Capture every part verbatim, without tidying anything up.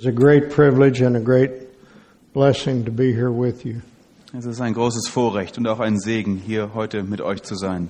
It's a great privilege and a great blessing to be here with you. Es ist ein großes Vorrecht und auch ein Segen, hier heute mit euch zu sein.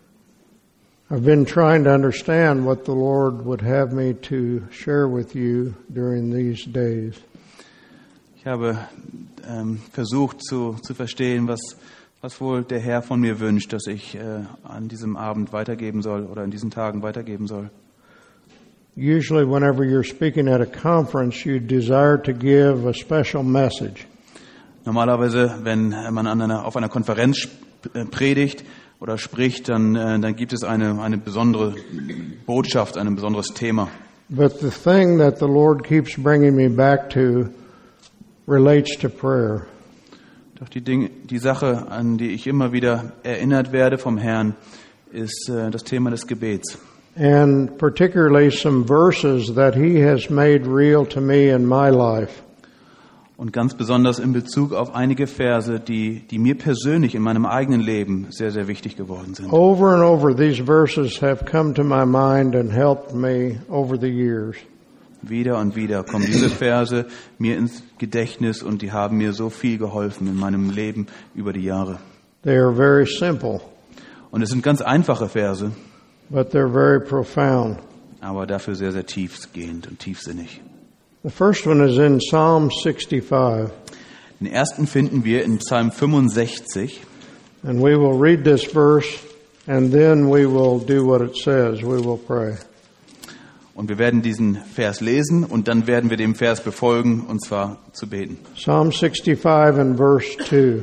I've been trying to understand what the Lord would have me to share with you during these days. Ich habe ähm, versucht zu, zu verstehen, was, was wohl der Herr von mir wünscht, dass ich äh, an diesem Abend weitergeben soll oder in diesen Tagen weitergeben soll. Usually whenever you're speaking at a conference, you desire to give a special message. Normalerweise, wenn man an einer, auf einer Konferenz predigt oder spricht, dann, dann gibt es eine, eine besondere Botschaft, ein besonderes Thema. But the thing that the Lord keeps bringing me back to relates to prayer. Doch die Dinge, die Sache, an die ich immer wieder erinnert werde vom Herrn, ist äh, das Thema des Gebets. And particularly some verses that He has made real to me in my life. Und ganz besonders in Bezug auf einige Verse, die, die mir persönlich in meinem eigenen Leben sehr, sehr wichtig geworden sind. Over and over, these verses have come to my mind and helped me over the years. Wieder und wieder kommen diese Verse mir ins Gedächtnis und die haben mir so viel geholfen in meinem Leben über die Jahre. They are very simple, Und es sind ganz einfache Verse, but they're very profound. aber dafür sehr, sehr tiefgehend und tiefsinnig. The first one is in Psalm sixty-five. Den ersten finden wir in Psalm fünfundsechzig. And we will read this verse and then we will do what it says. We will pray. Und wir werden diesen Vers lesen und dann werden wir dem Vers befolgen, und zwar zu beten. Psalm sixty-five and verse two.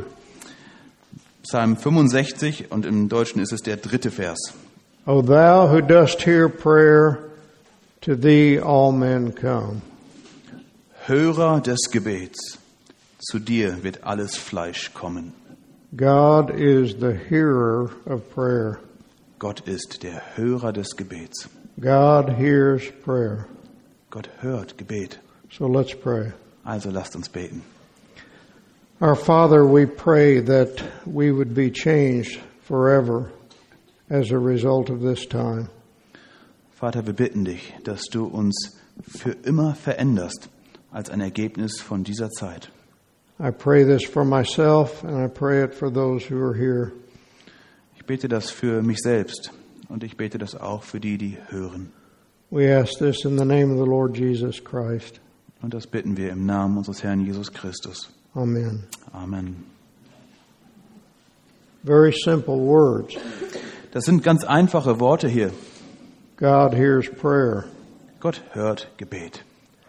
Psalm fünfundsechzig und im Deutschen ist es der dritte Vers. O thou who dost hear prayer, to thee all men come. Hörer des Gebets, zu dir wird alles Fleisch kommen. God is the hearer of prayer. Gott ist der Hörer des Gebets. God hears prayer. Gott hört Gebet. So let's pray. Also lasst uns beten. Our Father, we pray that we would be changed forever as a result of this time. Vater, wir bitten dich, dass du uns für immer veränderst als ein Ergebnis von dieser Zeit. I pray this for myself and I pray it for those who are here. Ich bete das für mich selbst und ich bete das auch für die, die hören. We ask this in the name of the Lord Jesus Christ. Und das bitten wir im Namen unseres Herrn Jesus Christus. Amen. Amen. Very simple words. Das sind ganz einfache Worte hier. God hears prayer. Gott hört Gebet.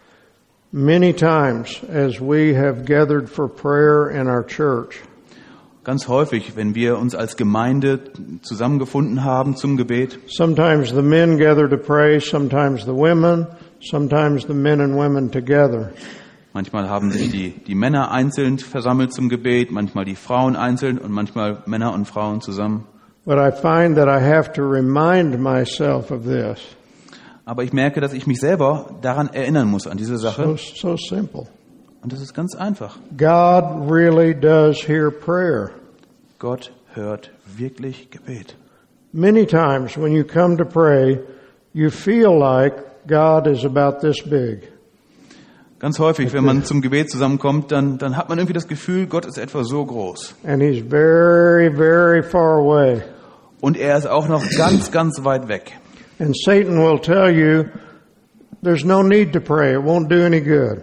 Many times as we have gathered for prayer in our church, Ganz häufig, wenn wir uns als Gemeinde zusammengefunden haben zum Gebet, sometimes the men gather to pray, sometimes the women, sometimes the men and women together. manchmal haben sich die, die Männer einzeln versammelt zum Gebet, manchmal die Frauen einzeln und manchmal Männer und Frauen zusammen. But I find that I have to remind myself of this. Aber ich merke, dass ich mich selber daran erinnern muss, an diese So, Sache. so simple. Und das ist ganz einfach. God really does hear prayer. Gott hört wirklich Gebet. Many times when you come to pray, you feel like God is about this big. Ganz häufig, wenn man zum Gebet zusammenkommt, dann, dann hat man irgendwie das Gefühl, Gott ist etwa so groß. And He's very, very far away. Und er ist auch noch ganz, ganz weit weg. And Satan will tell you, there's no need to pray. It won't do any good.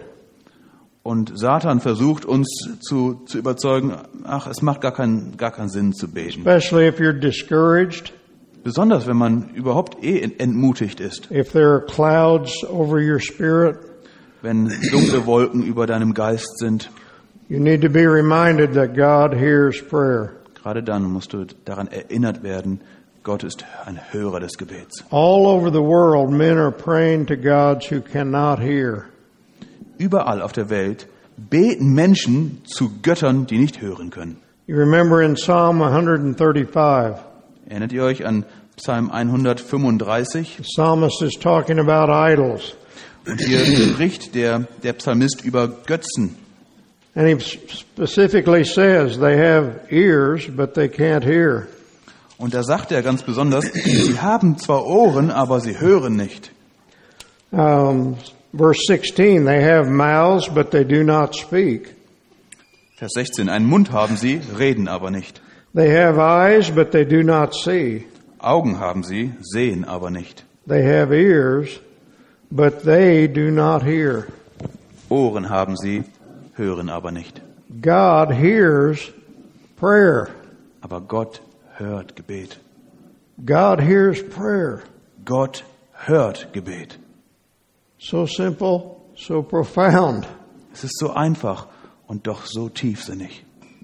Und Satan versucht uns zu, zu überzeugen, ach, es macht gar keinen, gar keinen Sinn zu beten. Especially if you're discouraged, Besonders, wenn man überhaupt eh entmutigt ist. if there are clouds over your spirit. Wenn dunkle Wolken über deinem Geist sind. You need to be reminded that God hears prayer. Gerade dann musst du daran erinnert werden, Gott ist ein Hörer des Gebets. All over the world, men are praying to gods who cannot hear. Überall auf der Welt beten Menschen zu Göttern, die nicht hören können. You remember in Psalm one thirty-five, Erinnert ihr euch an Psalm hundertfünfunddreißig? the psalmist is talking about idols. Und hier spricht der, der Psalmist über Götzen. And he specifically says they have ears, but they can't hear. Und da sagt er ganz besonders, sie haben zwar Ohren, aber sie hören nicht. Um, Verse sixteen, they have mouths, but they do not speak. Vers sechzehn, einen Mund haben sie, reden aber nicht. They have eyes, but they do not see. Augen haben sie, sehen aber nicht. They have ears, but they do not hear. Ohren haben sie, hören aber nicht. God hears prayer. Aber Gott hört Gebet. God hears prayer. Gott hört Gebet. So simple, so profound. Es ist so einfach und doch so tiefsinnig.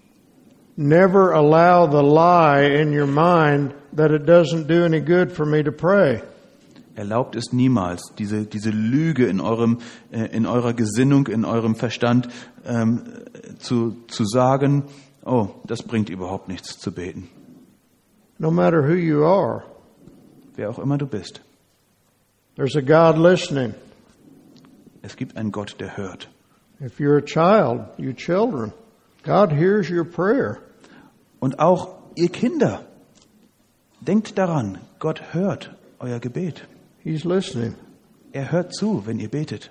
Never allow the lie in your mind that it doesn't do any good for me to pray. Erlaubt es niemals, diese, diese Lüge in eurem, äh, in eurer Gesinnung, in eurem Verstand ähm, zu, zu sagen, oh, das bringt überhaupt nichts zu beten. No matter who you are, Wer auch immer du bist. there's a God listening. Es gibt einen Gott, der hört. If you're a child, you children, God hears your prayer. Und auch ihr Kinder, denkt daran, Gott hört euer Gebet. He's listening. Er hört zu, wenn ihr betet.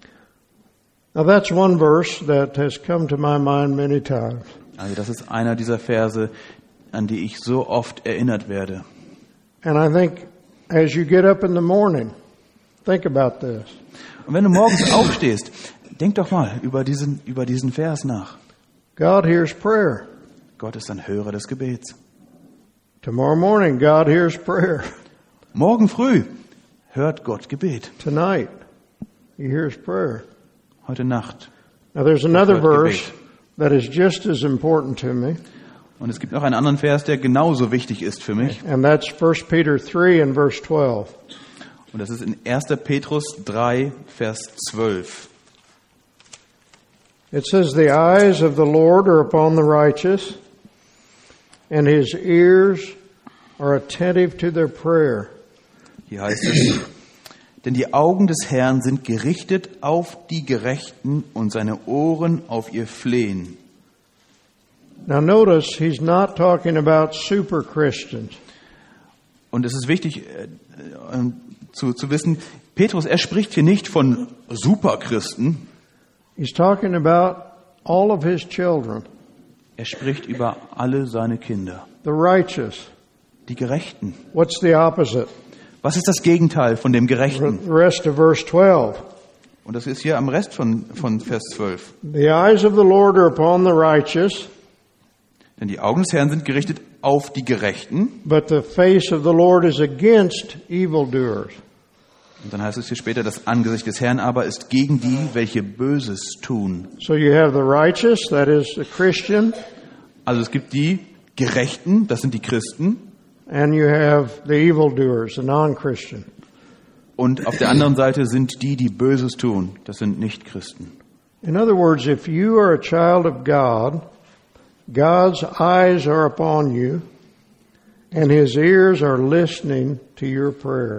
Now that's one verse that has come to my mind many times. Also das ist einer dieser Verse, an die ich so oft erinnert werde. And I think as you get up in the morning, think about this. Und wenn du morgens aufstehst, denk doch mal über diesen, über diesen Vers nach. God hears prayer. Gott ist ein Hörer des Gebets. Tomorrow morning, God hears prayer. Morgen früh hört Gott Gebet. Tonight, He hears prayer. Heute Nacht. Now there's another hört verse that is just as important to me, Und es gibt noch einen anderen Vers, der genauso wichtig ist für mich. and that's First Peter three and verse twelve. Und das ist in erster Petrus drei, Vers zwölf. It says, "The eyes of the Lord are upon the righteous, and His ears are attentive to their prayer." Hier heißt es, denn die Augen des Herrn sind gerichtet auf die Gerechten und seine Ohren auf ihr Flehen. Now notice, he's not talking about super Christians. Und es ist wichtig äh, äh, zu, zu wissen, Petrus, er spricht hier nicht von Superchristen. He's talking about all of his children, Er spricht über alle seine Kinder, the righteous. die Gerechten. What's the opposite? Was ist das Gegenteil von dem Gerechten? The rest of verse twelve. Und das ist hier am Rest von, von Vers zwölf. The eyes of the Lord are upon the righteous, Denn die Augen des Herrn sind gerichtet auf die Gerechten. but the face of the Lord is against evildoers. Und dann heißt es hier später, das Angesicht des Herrn aber ist gegen die, welche Böses tun. So you have the righteous, that is the Christian, Also es gibt die Gerechten, das sind die Christen. and you have the evildoers, the non-Christian. Und auf der anderen Seite sind die, die Böses tun. Das sind Nicht-Christen. In other words, if you are a child of God, God's eyes are upon you, and His ears are listening to your prayer.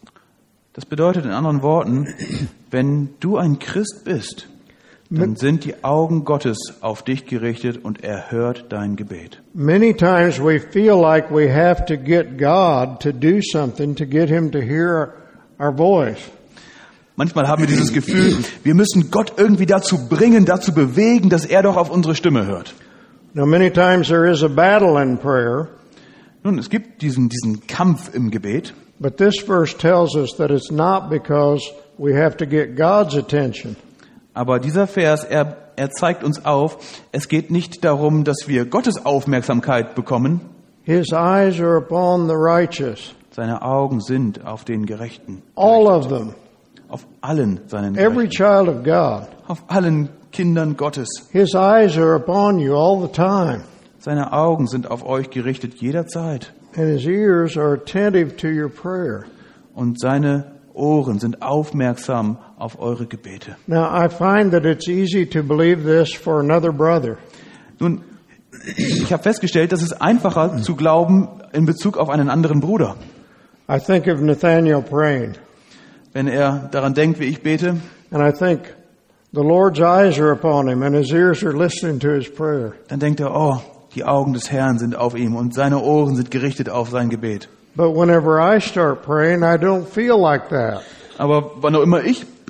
Das bedeutet in anderen Worten, wenn du ein Christ bist, dann sind die Augen Gottes auf dich gerichtet und er hört dein Gebet. Many times we feel like we have to get God to do something to get Him to hear our voice. Manchmal haben wir dieses Gefühl, wir müssen Gott irgendwie dazu bringen, dazu bewegen, dass er doch auf unsere Stimme hört. Now, many times there is a battle in prayer, Nun, es gibt diesen, diesen Kampf im Gebet, but this verse tells us that it's not because we have to get God's attention. aber dieser Vers, er, er zeigt uns auf, es geht nicht darum, dass wir Gottes Aufmerksamkeit bekommen. His eyes are upon the righteous, Seine Augen sind auf den Gerechten. all of them, Auf allen seinen every Gerechten. child of God. Auf allen Kindern Gottes. His eyes are upon you all the time, Seine Augen sind auf euch gerichtet jederzeit. and His ears are attentive to your prayer. Und seine Ohren sind aufmerksam auf eure Gebete. Now, I find that it's easy to believe this for another brother. Nun, ich habe festgestellt, dass es einfacher zu glauben in Bezug auf einen anderen Bruder. I think of Nathaniel praying, Wenn er daran denkt, wie ich bete, and I think the Lord's eyes are upon him, and His ears are listening to his prayer. dann denkt er, oh, die Augen des Herrn sind auf ihm und seine Ohren sind gerichtet auf sein Gebet. But whenever I start praying, I don't feel like that. Aber wann auch immer ich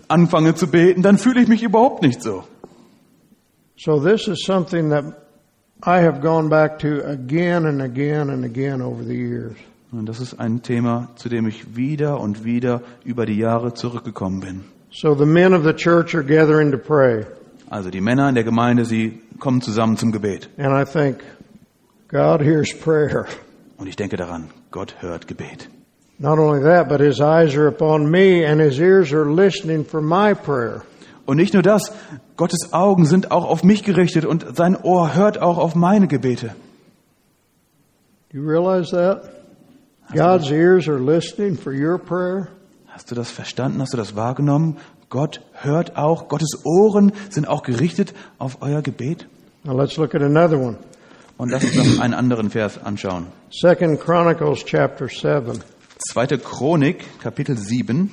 anfange zu beten, dann fühle ich mich überhaupt nicht so. So this is something that I have gone back to again and again and again over the years. Und das ist ein Thema, zu dem ich wieder und wieder über die Jahre zurückgekommen bin. So the men of the church are gathering to pray. Also die Männer in der Gemeinde, sie kommen zusammen zum Gebet. And I think, God hears prayer. Und ich denke daran, Gott hört Gebet. Not only that, but His eyes are upon me and His ears are listening for my prayer. Und nicht nur das, Gottes Augen sind auch auf mich gerichtet und sein Ohr hört auch auf meine Gebete. Do you realize that? God's ears are listening for your prayer. Hast du das verstanden? Hast du das wahrgenommen? Gott hört auch, Gottes Ohren sind auch gerichtet auf euer Gebet. Now let's look at another one. Und lass uns noch einen anderen Vers anschauen. Second Chronicles chapter seven. Zweite Chronik, Kapitel sieben.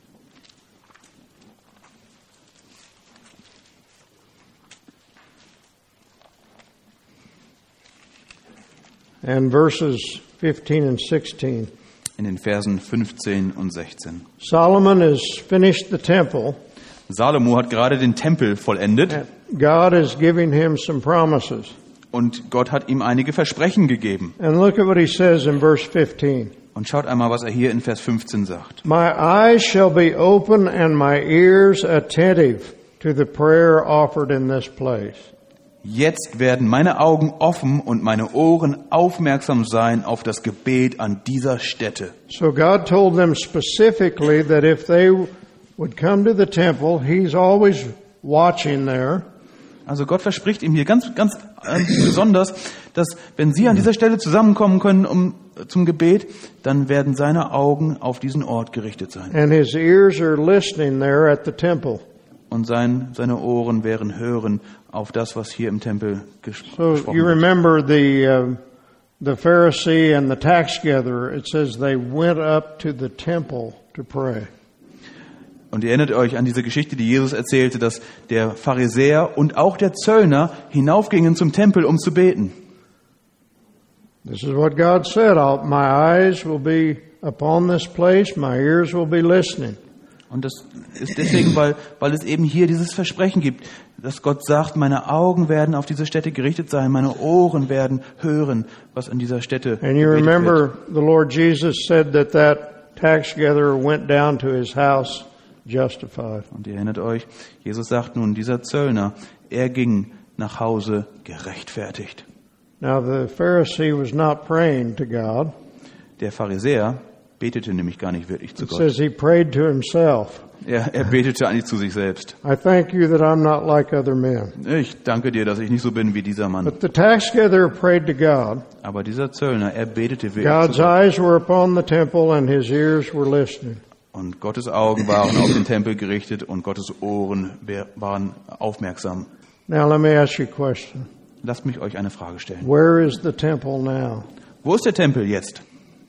And verses fifteen and sixteen. In den Versen fünfzehn und sechzehn. Solomon has finished the temple. Salomo hat gerade den Tempel vollendet. And God is giving him some promises. Und Gott hat ihm einige Versprechen gegeben. And look at what he says in verse fifteen. Und schaut einmal, was er hier in Vers fünfzehn sagt. My eyes shall be open and my ears attentive to the prayer offered in this place. Jetzt werden meine Augen offen und meine Ohren aufmerksam sein auf das Gebet an dieser Stätte. So God told them specifically that if they would come to the temple, He's always watching there. Also Gott verspricht ihm hier ganz, ganz äh, besonders, dass wenn sie an dieser Stelle zusammenkommen können um, zum Gebet, dann werden seine Augen auf diesen Ort gerichtet sein. And His ears are listening there at the temple. Und sein, seine Ohren werden hören auf das, was hier im Tempel ges- So gesprochen you wird. remember the uh, the Pharisee and the tax gatherer. It says they went up to the temple to pray. Und ihr erinnert euch an diese Geschichte, die Jesus erzählte, dass der Pharisäer und auch der Zöllner hinaufgingen zum Tempel, um zu beten. This is what God said. I'll, my eyes will be upon this place. My ears will be listening. Und das ist deswegen, weil, weil es eben hier dieses Versprechen gibt, dass Gott sagt, meine Augen werden auf diese Stätte gerichtet sein, meine Ohren werden hören, was an dieser Stätte And you gebetet remember wird. the Lord Jesus said that that tax gatherer went down to his house justified. Und ihr erinnert euch, Jesus sagt nun, dieser Zöllner, er ging nach Hause gerechtfertigt. Now the Pharisee was not praying to God. Der Pharisäer betete nämlich gar nicht wirklich zu It Gott. says he prayed to himself. Er, er betete eigentlich zu sich selbst. I thank you that I'm not like other men. Ich danke dir, dass ich nicht so bin wie dieser Mann. But the tax gatherer prayed to God. Aber dieser Zöllner, er betete wirklich God's zu Gott. eyes were upon the temple and his ears were listening. Und Gottes Augen waren auf den Tempel gerichtet und Gottes Ohren waren aufmerksam. Now let me ask you a question. Lasst mich euch eine Frage stellen. Where is the temple now? Wo ist der Tempel jetzt?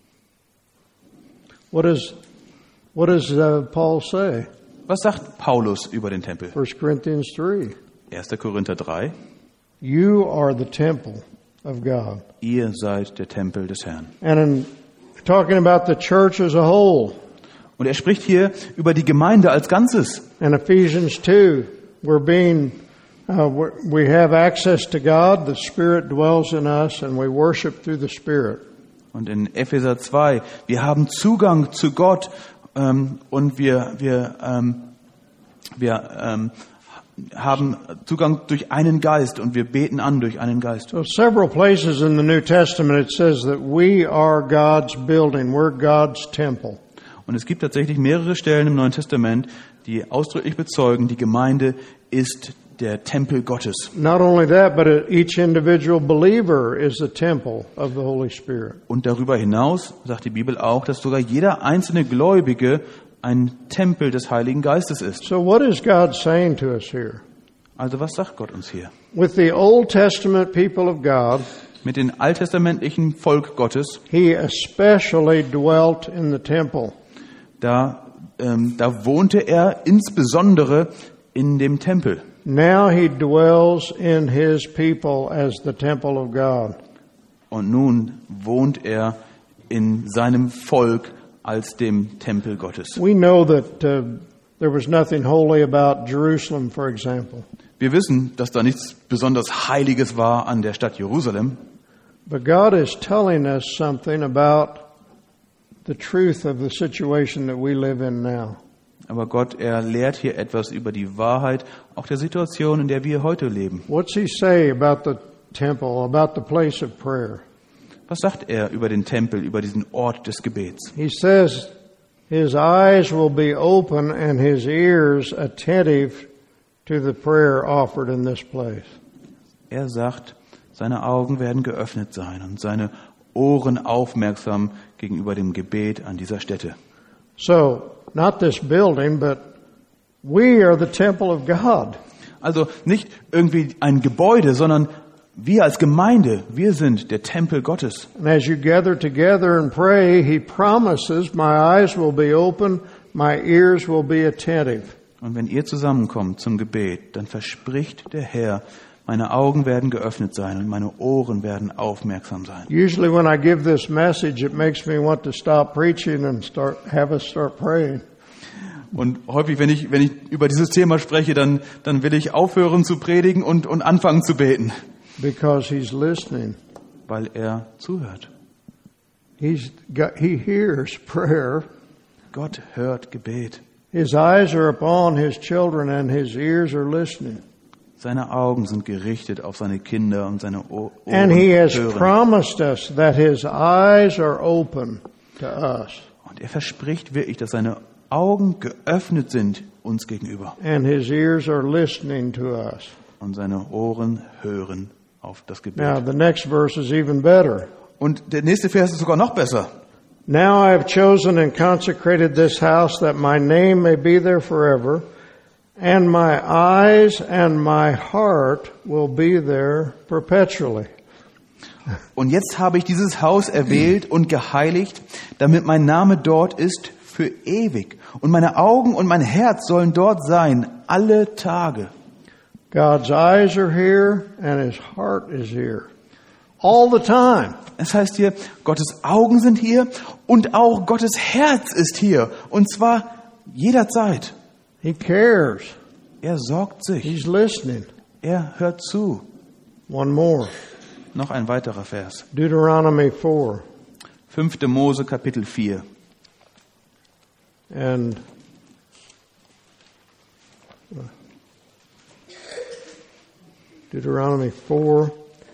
What does what does uh, Paul say? Was sagt Paulus über den Tempel? First Corinthians three. erster Korinther drei. You are the temple of God. Ihr seid der Tempel des Herrn. And in talking about the church as a whole, Und er spricht hier über die Gemeinde als Ganzes. in Ephesians two, we're being uh, we're, we have access to God. The Spirit dwells in us, and we worship through the Spirit. Und in Epheser zwei, wir haben Zugang zu Gott ähm, und wir, wir, ähm, wir ähm, haben Zugang durch einen Geist und wir beten an durch einen Geist. So several places in the New Testament it says that we are God's building. We're God's temple. Und es gibt tatsächlich mehrere Stellen im Neuen Testament, die ausdrücklich bezeugen, die Gemeinde ist der Tempel Gottes. Not only that, but each individual believer is the temple of the Holy Spirit. Und darüber hinaus sagt die Bibel auch, dass sogar jeder einzelne Gläubige ein Tempel des Heiligen Geistes ist. So what is God saying to us here? Also was sagt Gott uns hier? With the Old Testament people of God, Mit dem alttestamentlichen Volk Gottes, He especially dwelt in the temple. da, ähm, da wohnte er insbesondere in dem Tempel. Now He dwells in His people as the temple of God. Und nun wohnt er in seinem Volk als dem Tempel Gottes. We know that uh, There was nothing holy about Jerusalem, for example. Wir wissen, dass da nichts besonders Heiliges war an der Stadt Jerusalem. But God is telling us something about the truth of the situation that we live in now. Aber Gott, er lehrt hier etwas über die Wahrheit, auch der Situation, in der wir heute leben. What's he say about the temple, about the place of prayer? Was sagt er über den Tempel, über diesen Ort des Gebets? He says his eyes will be open and his ears attentive to the prayer offered in this place. Er sagt, seine Augen werden geöffnet sein und seine Ohren aufmerksam gegenüber dem Gebet an dieser Stätte. So, not this building, but we are the temple of God. Also nicht irgendwie ein Gebäude, sondern wir als Gemeinde, wir sind der Tempel Gottes. And as you gather together and pray, he promises, my eyes will be open, my ears will be attentive. Und wenn ihr zusammenkommt zum Gebet, dann verspricht der Herr, meine Augen werden geöffnet sein und meine Ohren werden aufmerksam sein. Usually when I give this message, it makes me want to stop preaching and start have us start praying. Und häufig, wenn ich, wenn ich über dieses Thema spreche, dann, dann will ich aufhören zu predigen und, und anfangen zu beten. Because he's listening. Weil er zuhört. He's got, he hears prayer. Gott hört Gebet. His eyes are upon his children and his ears are listening. Seine Augen sind gerichtet auf seine Kinder und seine Ohren And he has hören. promised us that his eyes are open to us. Und er verspricht wirklich, dass seine Augen geöffnet sind uns gegenüber. And his ears are listening to us. Und seine Ohren hören auf das Gebet. Now the next verse is even better. Und der nächste Vers ist sogar noch besser. Now I have chosen and consecrated this house that my name may be there forever, and my eyes and my heart will be there perpetually. Und jetzt habe ich dieses Haus erwählt und geheiligt, damit mein Name dort ist für ewig. Und meine Augen und mein Herz sollen dort sein, alle Tage. God's eyes are here and his heart is here. All the time. Es heißt hier, Gottes Augen sind hier und auch Gottes Herz ist hier. Und zwar jederzeit. He cares. Er sorgt sich. He's listening. Er hört zu. One more. Noch ein weiterer Vers. Deuteronomy four. fünfte Mose Kapitel vier. And Deuteronomy four.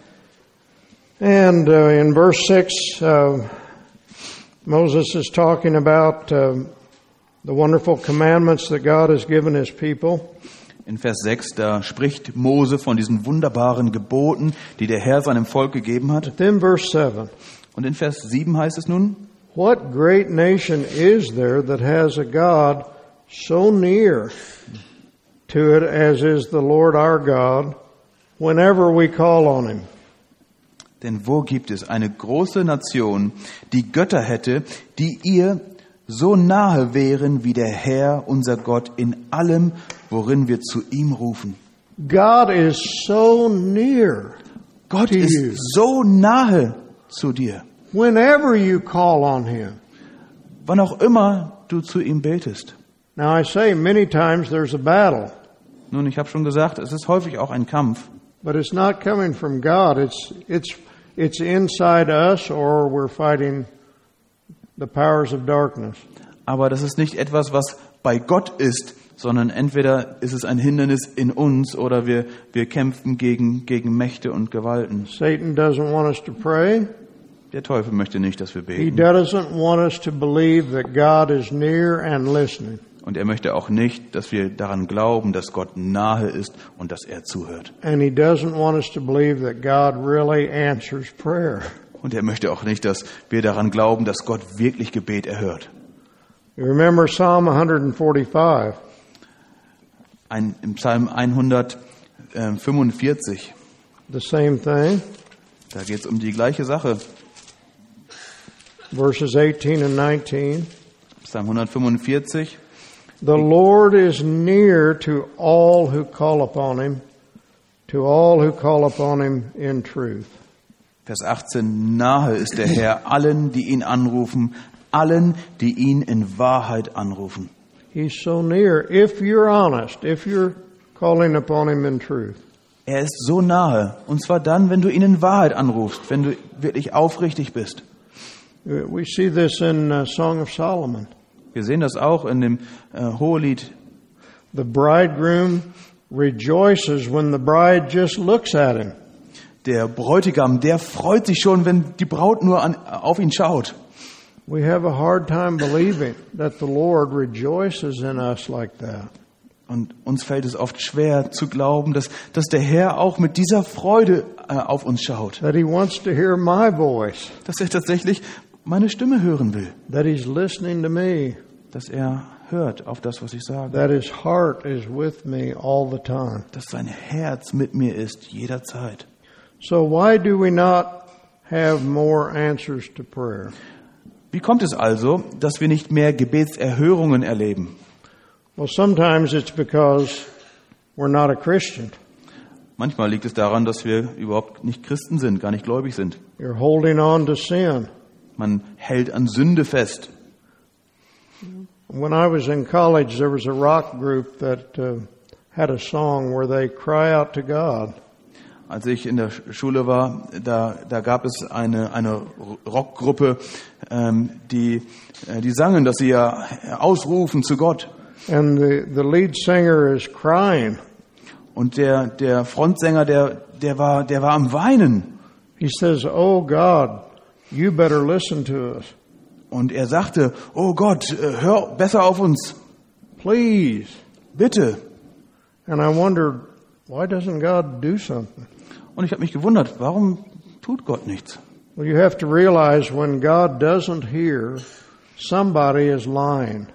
And uh, in verse six, uh, Moses is talking about uh, the wonderful commandments that God has given his people. In Vers sechs, da spricht Mose von diesen wunderbaren Geboten, die der Herr seinem Volk gegeben hat. But then verse seven. Und in Vers sieben heißt es nun, What great nation is there that has a God so near to it as is the Lord our God whenever we call on him? denn wo gibt es eine große Nation, die Götter hätte, die ihr so nahe wären wie der Herr, unser Gott, in allem, worin wir zu ihm rufen. God is so near. Gott to ist you. so nahe zu dir. Whenever you call on him. Wann auch immer du zu ihm betest. Now I say many times there's a battle. Nun, ich habe schon gesagt, es ist häufig auch ein Kampf. But it's not coming from God. It's it's it's inside us, or we're fighting the powers of darkness. Aber das ist nicht etwas, was bei Gott ist, sondern entweder ist es ein Hindernis in uns oder wir wir kämpfen gegen gegen Mächte und Gewalten. Satan doesn't want us to pray. Der Teufel möchte nicht, dass wir He beten. doesn't want us to believe that God is near and listening. Und er möchte auch nicht, dass wir daran glauben, dass Gott nahe ist und dass er zuhört. And he doesn't want us to believe that God really answers prayer. Und er möchte auch nicht, dass wir daran glauben, dass Gott wirklich Gebet erhört. You remember Psalm one forty-five. Ein, im Psalm hundertfünfundvierzig, The same thing. da geht es um die gleiche Sache. Verses eighteen and nineteen. Psalm hundertfünfundvierzig. The Lord is near to all who call upon him, to all who call upon him in truth. Vers achtzehn. Nahe ist der Herr allen, die ihn anrufen, allen, die ihn in Wahrheit anrufen. He's so near if you're honest, if you're calling upon Him in truth. Er ist so nahe. Und zwar dann, wenn du ihn in Wahrheit anrufst, wenn du wirklich aufrichtig bist. We see this in uh, Song of Solomon. Wir sehen das auch in dem äh, Hohelied. The bridegroom rejoices when the bride just looks at him. Der Bräutigam, der freut sich schon, wenn die Braut nur an, auf ihn schaut. We have a hard time believing that the Lord rejoices in us like that. Und uns fällt es oft schwer zu glauben, dass, dass der Herr auch mit dieser Freude äh, auf uns schaut. That He wants to hear my voice. Dass er tatsächlich meine Stimme hören will. That He's listening to me. Dass er hört auf das, was ich sage. That His heart is with me all the time. Dass sein Herz mit mir ist, jederzeit. So why do we not have more answers to prayer? Wie kommt es also, dass wir nicht mehr Gebetserhörungen erleben? Well, sometimes it's because we're not a Christian. Manchmal liegt es daran, dass wir überhaupt nicht Christen sind, gar nicht gläubig sind. You're holding on to sin. Man hält an Sünde fest. When I was in college, there was a rock group that uh, had a song where they cry out to God. Als ich in der Schule war, da, da gab es eine, eine Rockgruppe, ähm, die, äh, die sangen, dass sie ja ausrufen zu Gott. And the, the lead singer is crying. Und der, der Frontsänger, der, der war, der war am Weinen. He says, "Oh God, you better listen to us. Und er sagte, oh Gott, hör besser auf uns. Please." Bitte. And I wondered, why doesn't God do something? Und ich habe mich gewundert, warum tut Gott nichts? Well, you have to realize when God doesn't hear, somebody is lying.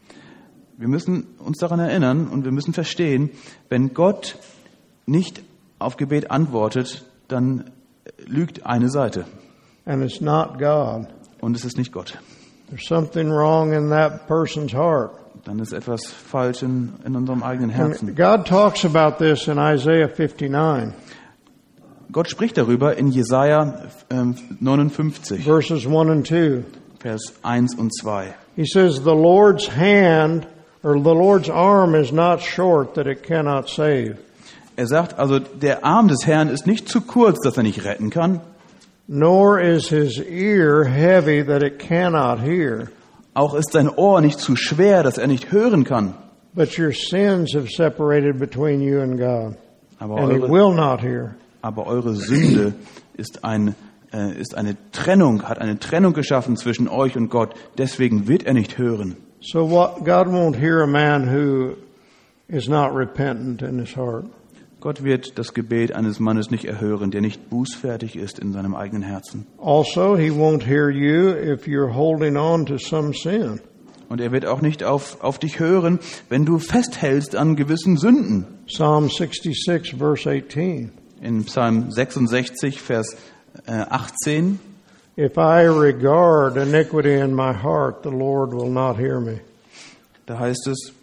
Wir müssen uns daran erinnern und wir müssen verstehen, wenn Gott nicht auf Gebet antwortet, dann lügt eine Seite. And it's not God. Und es ist nicht Gott. There's something wrong in that person's heart. Dann ist etwas falsch in, in unserem eigenen Herzen. And God talks about this in Isaiah fifty-nine. Gott spricht darüber in Jesaja ähm, neunundfünfzig, Verses one and two. Vers eins und zwei. He says, "The Lord's hand, or the Lord's arm is not short that it cannot save. Er sagt also, der Arm des Herrn ist nicht zu kurz, dass er nicht retten kann. Nor is His ear heavy that it cannot hear. Auch ist sein Ohr nicht zu schwer, dass er nicht hören kann. But your sins have separated between you and God. Aber And He eure, will not hear." aber eure Sünde ist, ein, äh, ist eine Trennung, hat eine Trennung geschaffen zwischen euch und Gott. Deswegen wird er nicht hören. So what, God won't hear a man who is not repentant in his heart. Gott wird das Gebet eines Mannes nicht erhören, der nicht bußfertig ist in seinem eigenen Herzen. Also, He won't hear you if you're holding on to some sin. Und er wird auch nicht auf, auf dich hören, wenn du festhältst an gewissen Sünden. Psalm sixty-six, verse eighteen. In Psalm sechsundsechzig, Vers äh, achtzehn. If I regard iniquity in my heart, the Lord will not hear me. Da heißt es,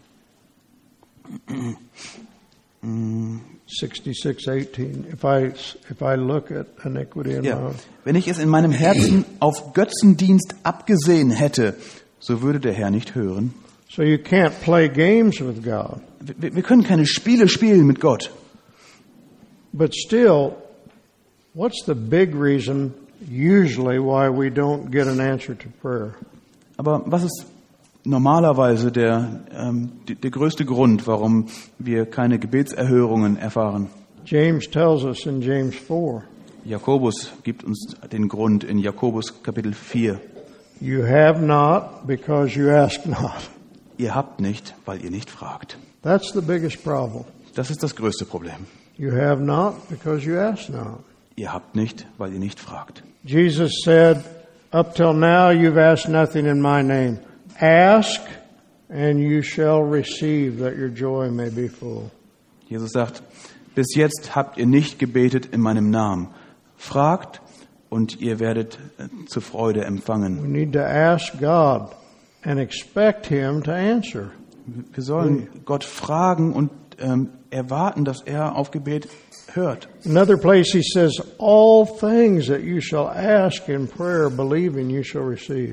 sixty-six, eighteen. If I, if I look at iniquity in my ja, heart. wenn ich es in meinem Herzen auf Götzendienst abgesehen hätte, so würde der Herr nicht hören. So you can't play games with God. Wir, wir können keine Spiele spielen mit Gott. But still, what's the big reason usually why we don't get an answer to prayer? Aber was ist normalerweise der, ähm, die, der größte Grund, warum wir keine Gebetserhörungen erfahren? James tells us in James four, Jakobus gibt uns den Grund in Jakobus Kapitel vier. you have not because you ask not. Ihr habt nicht, weil ihr nicht fragt. That's the biggest problem. Das ist das größte Problem. You have not because you ask not. Ihr habt nicht, weil ihr nicht fragt. Jesus said, up till now you've asked nothing in my name. Ask and you shall receive that your joy may be full. Jesus sagt, bis jetzt habt ihr nicht gebetet in meinem Namen. Fragt und ihr werdet zur Freude empfangen. We need to ask God and expect Him to answer. Wir sollen Gott fragen und ähm, erwarten, dass er auf Gebet hört. Another place He says, all things that you shall ask in prayer, believing you shall receive.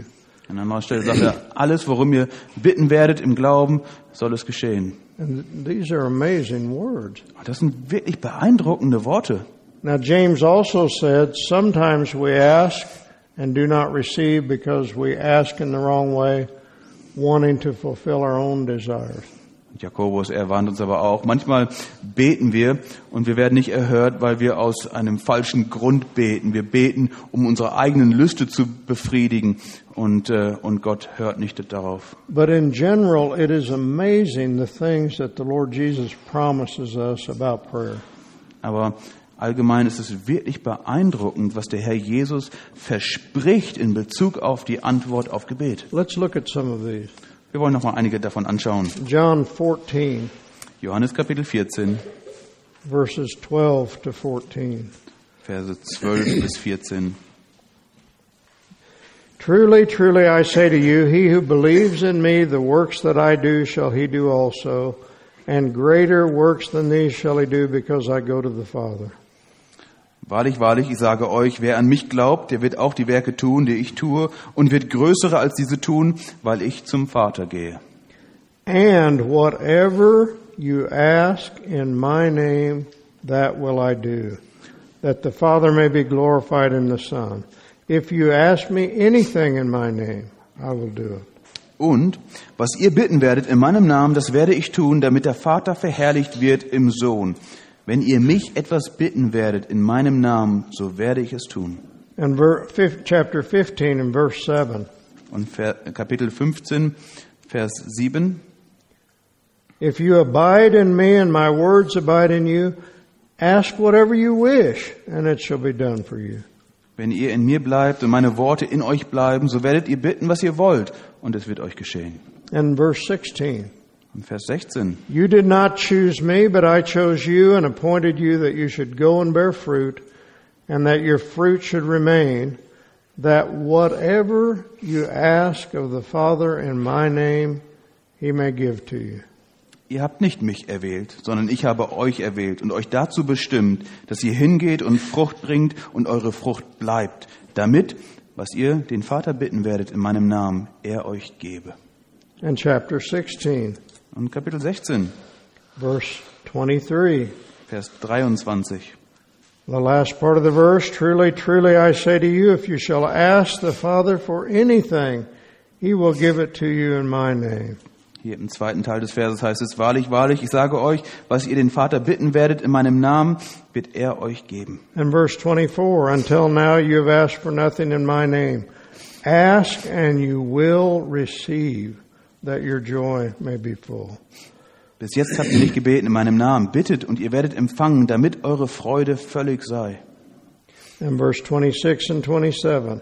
An anderer Stelle sagt er, alles, worum ihr bitten werdet im Glauben, soll es geschehen. And these are amazing words. Das sind wirklich beeindruckende Worte. Now James also said, sometimes we ask and do not receive because we ask in the wrong way, wanting to fulfill our own desires. Jakobus, er warnt uns aber auch, manchmal beten wir und wir werden nicht erhört, weil wir aus einem falschen Grund beten. Wir beten, um unsere eigenen Lüste zu befriedigen und, äh, und Gott hört nicht darauf. But in general, it is amazing the things that the Lord Jesus promises us about prayer. Aber allgemein ist es wirklich beeindruckend, was der Herr Jesus verspricht in Bezug auf die Antwort auf Gebet. Let's look at some of these. Wir wollen noch mal einige davon anschauen. John fourteen, Johannes Kapitel vierzehn, verses twelve to fourteen. Verse zwölf bis vierzehn. Truly, truly, I say to you, he who believes in me, the works that I do shall he do also, and greater works than these shall he do, because I go to the Father. Wahrlich, wahrlich, ich sage euch, wer an mich glaubt, der wird auch die Werke tun, die ich tue, und wird größere als diese tun, weil ich zum Vater gehe. And whatever you ask in my name, that will I do, that the Father may be glorified in the Son. If you ask me anything in my name, I will do it. Und was ihr bitten werdet in meinem Namen, das werde ich tun, damit der Vater verherrlicht wird im Sohn. Wenn ihr mich etwas bitten werdet in meinem Namen, so werde ich es tun. And ver- fifth, chapter fifteen and verse seven. Und Ver- Kapitel fünfzehn, Vers sieben. If you abide in me and my words abide in you, ask whatever you wish, and it shall be done for you. Wenn ihr in mir bleibt und meine Worte in euch bleiben, so werdet ihr bitten, was ihr wollt, und es wird euch geschehen. And verse sixteen. Und Vers sechzehn. You did not choose me, but I chose you and appointed you that you should go and bear fruit, and that your fruit should remain, that whatever you ask of the Father in my name, he may give to you. Ihr habt nicht mich erwählt, sondern ich habe euch erwählt und euch dazu bestimmt, dass ihr hingeht und Frucht bringt und eure Frucht bleibt, damit, was ihr den Vater bitten werdet in meinem Namen, er euch gebe. And chapter sixteen, Und Kapitel sechzehn, verse twenty-three. Vers dreiundzwanzig. The last part of the verse, truly, truly, I say to you, if you shall ask the Father for anything, he will give it to you in my name. Hier im zweiten Teil des Verses heißt es, wahrlich, wahrlich, ich sage euch, was ihr den Vater bitten werdet in meinem Namen, wird er euch geben. And verse twenty-four, until now you have asked for nothing in my name. Ask and you will receive, that your joy may be full. Bis jetzt habt ihr nicht gebeten in meinem Namen. Bittet und ihr werdet empfangen, damit eure Freude völlig sei. And verse twenty-six and twenty-seven.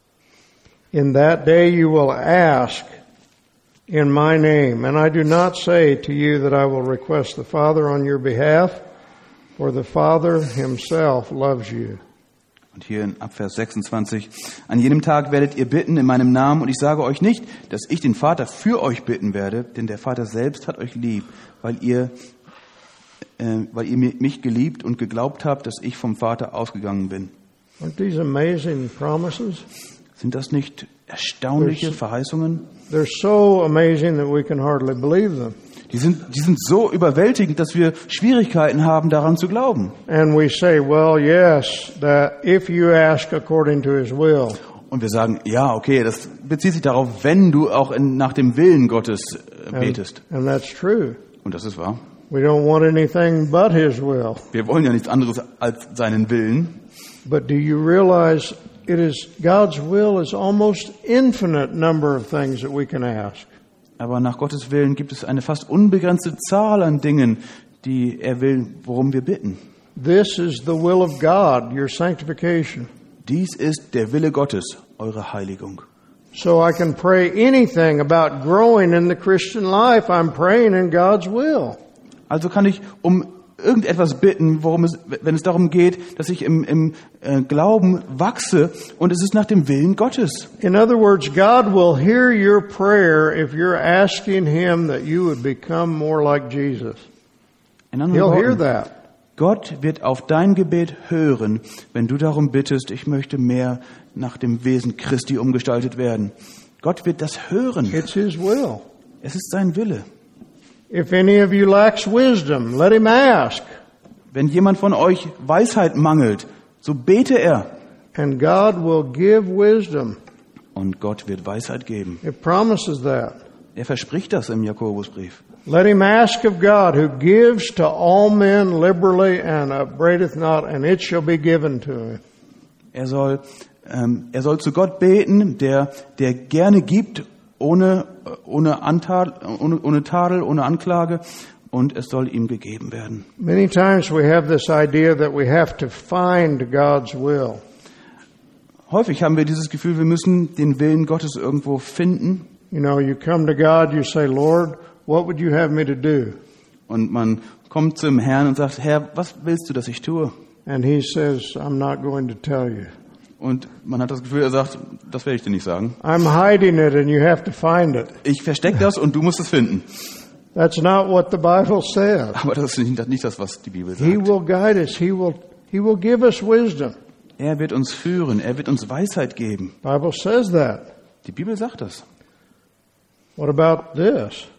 In that day you will ask in my name, and I do not say to you that I will request the Father on your behalf, for the Father himself loves you. Und hier in Abvers sechsundzwanzig, an jenem Tag werdet ihr bitten in meinem Namen, und ich sage euch nicht, dass ich den Vater für euch bitten werde, denn der Vater selbst hat euch lieb, weil ihr, äh, weil ihr mich geliebt und geglaubt habt, dass ich vom Vater ausgegangen bin. Aren't these amazing promises? Sind das nicht erstaunliche Verheißungen? They're so amazing that we can hardly believe them. Die sind, die sind so überwältigend, dass wir Schwierigkeiten haben, daran zu glauben. And we say, well, yes, that if you ask according to his will. Und wir sagen, ja, okay, das bezieht sich darauf, wenn du auch in, nach dem Willen Gottes äh, betest. And, and that's true. Und das ist wahr. We don't want anything but his will. Wir wollen ja nichts anderes als seinen Willen. But do you realize it is God's will is almost infinite number of things that we can ask. Aber nach Gottes Willen gibt es eine fast unbegrenzte Zahl an Dingen, die er will, worum wir bitten. This is the will of God, your sanctification. Dies ist der Wille Gottes, eure Heiligung. So I can pray anything about growing in the Christian life. I'm praying in God's will. Also kann ich um irgendetwas bitten, worum es, wenn es darum geht, dass ich im, im äh, Glauben wachse, und es ist nach dem Willen Gottes. In other words, God will hear your prayer if you're asking him that you would become more like Jesus. In anderen He'll hear Worten, that. Gott wird auf dein Gebet hören, wenn du darum bittest, ich möchte mehr nach dem Wesen Christi umgestaltet werden. Gott wird das hören. It's His will. Es ist sein Wille. If any of you lacks wisdom, let him ask. Wenn jemand von euch Weisheit mangelt, so bete er. And God will give wisdom. Und Gott wird Weisheit geben. It promises that. Er verspricht das im Jakobusbrief. Let him ask of God, who gives to all men liberally and upbraideth not, and it shall be given to him. Er soll, ähm, er soll zu Gott beten, der, der gerne gibt, ohne, ohne, Antadel, ohne, ohne Tadel, ohne Anklage, und es soll ihm gegeben werden. Many times we have this idea that we have to find God's will. Häufig haben wir dieses Gefühl, wir müssen den Willen Gottes irgendwo finden. You know, you come to God, you say, Lord, what would you have me to do? Und man kommt zum Herrn und sagt, Herr, was willst du, dass ich tue? And He says, I'm not going to tell you. Und man hat das Gefühl, er sagt, das werde ich dir nicht sagen. I'm hiding it and you have to find it. Ich verstecke das und du musst es finden. That's not what the Bible says. Aber das ist nicht, nicht das, was die Bibel He sagt. will guide us. He will, He will give us wisdom. Er wird uns führen, er wird uns Weisheit geben. The Bible says that. Die Bibel sagt das. What about this?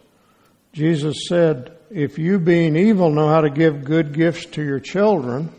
Jesus said, if you being evil know how to give good gifts to your children,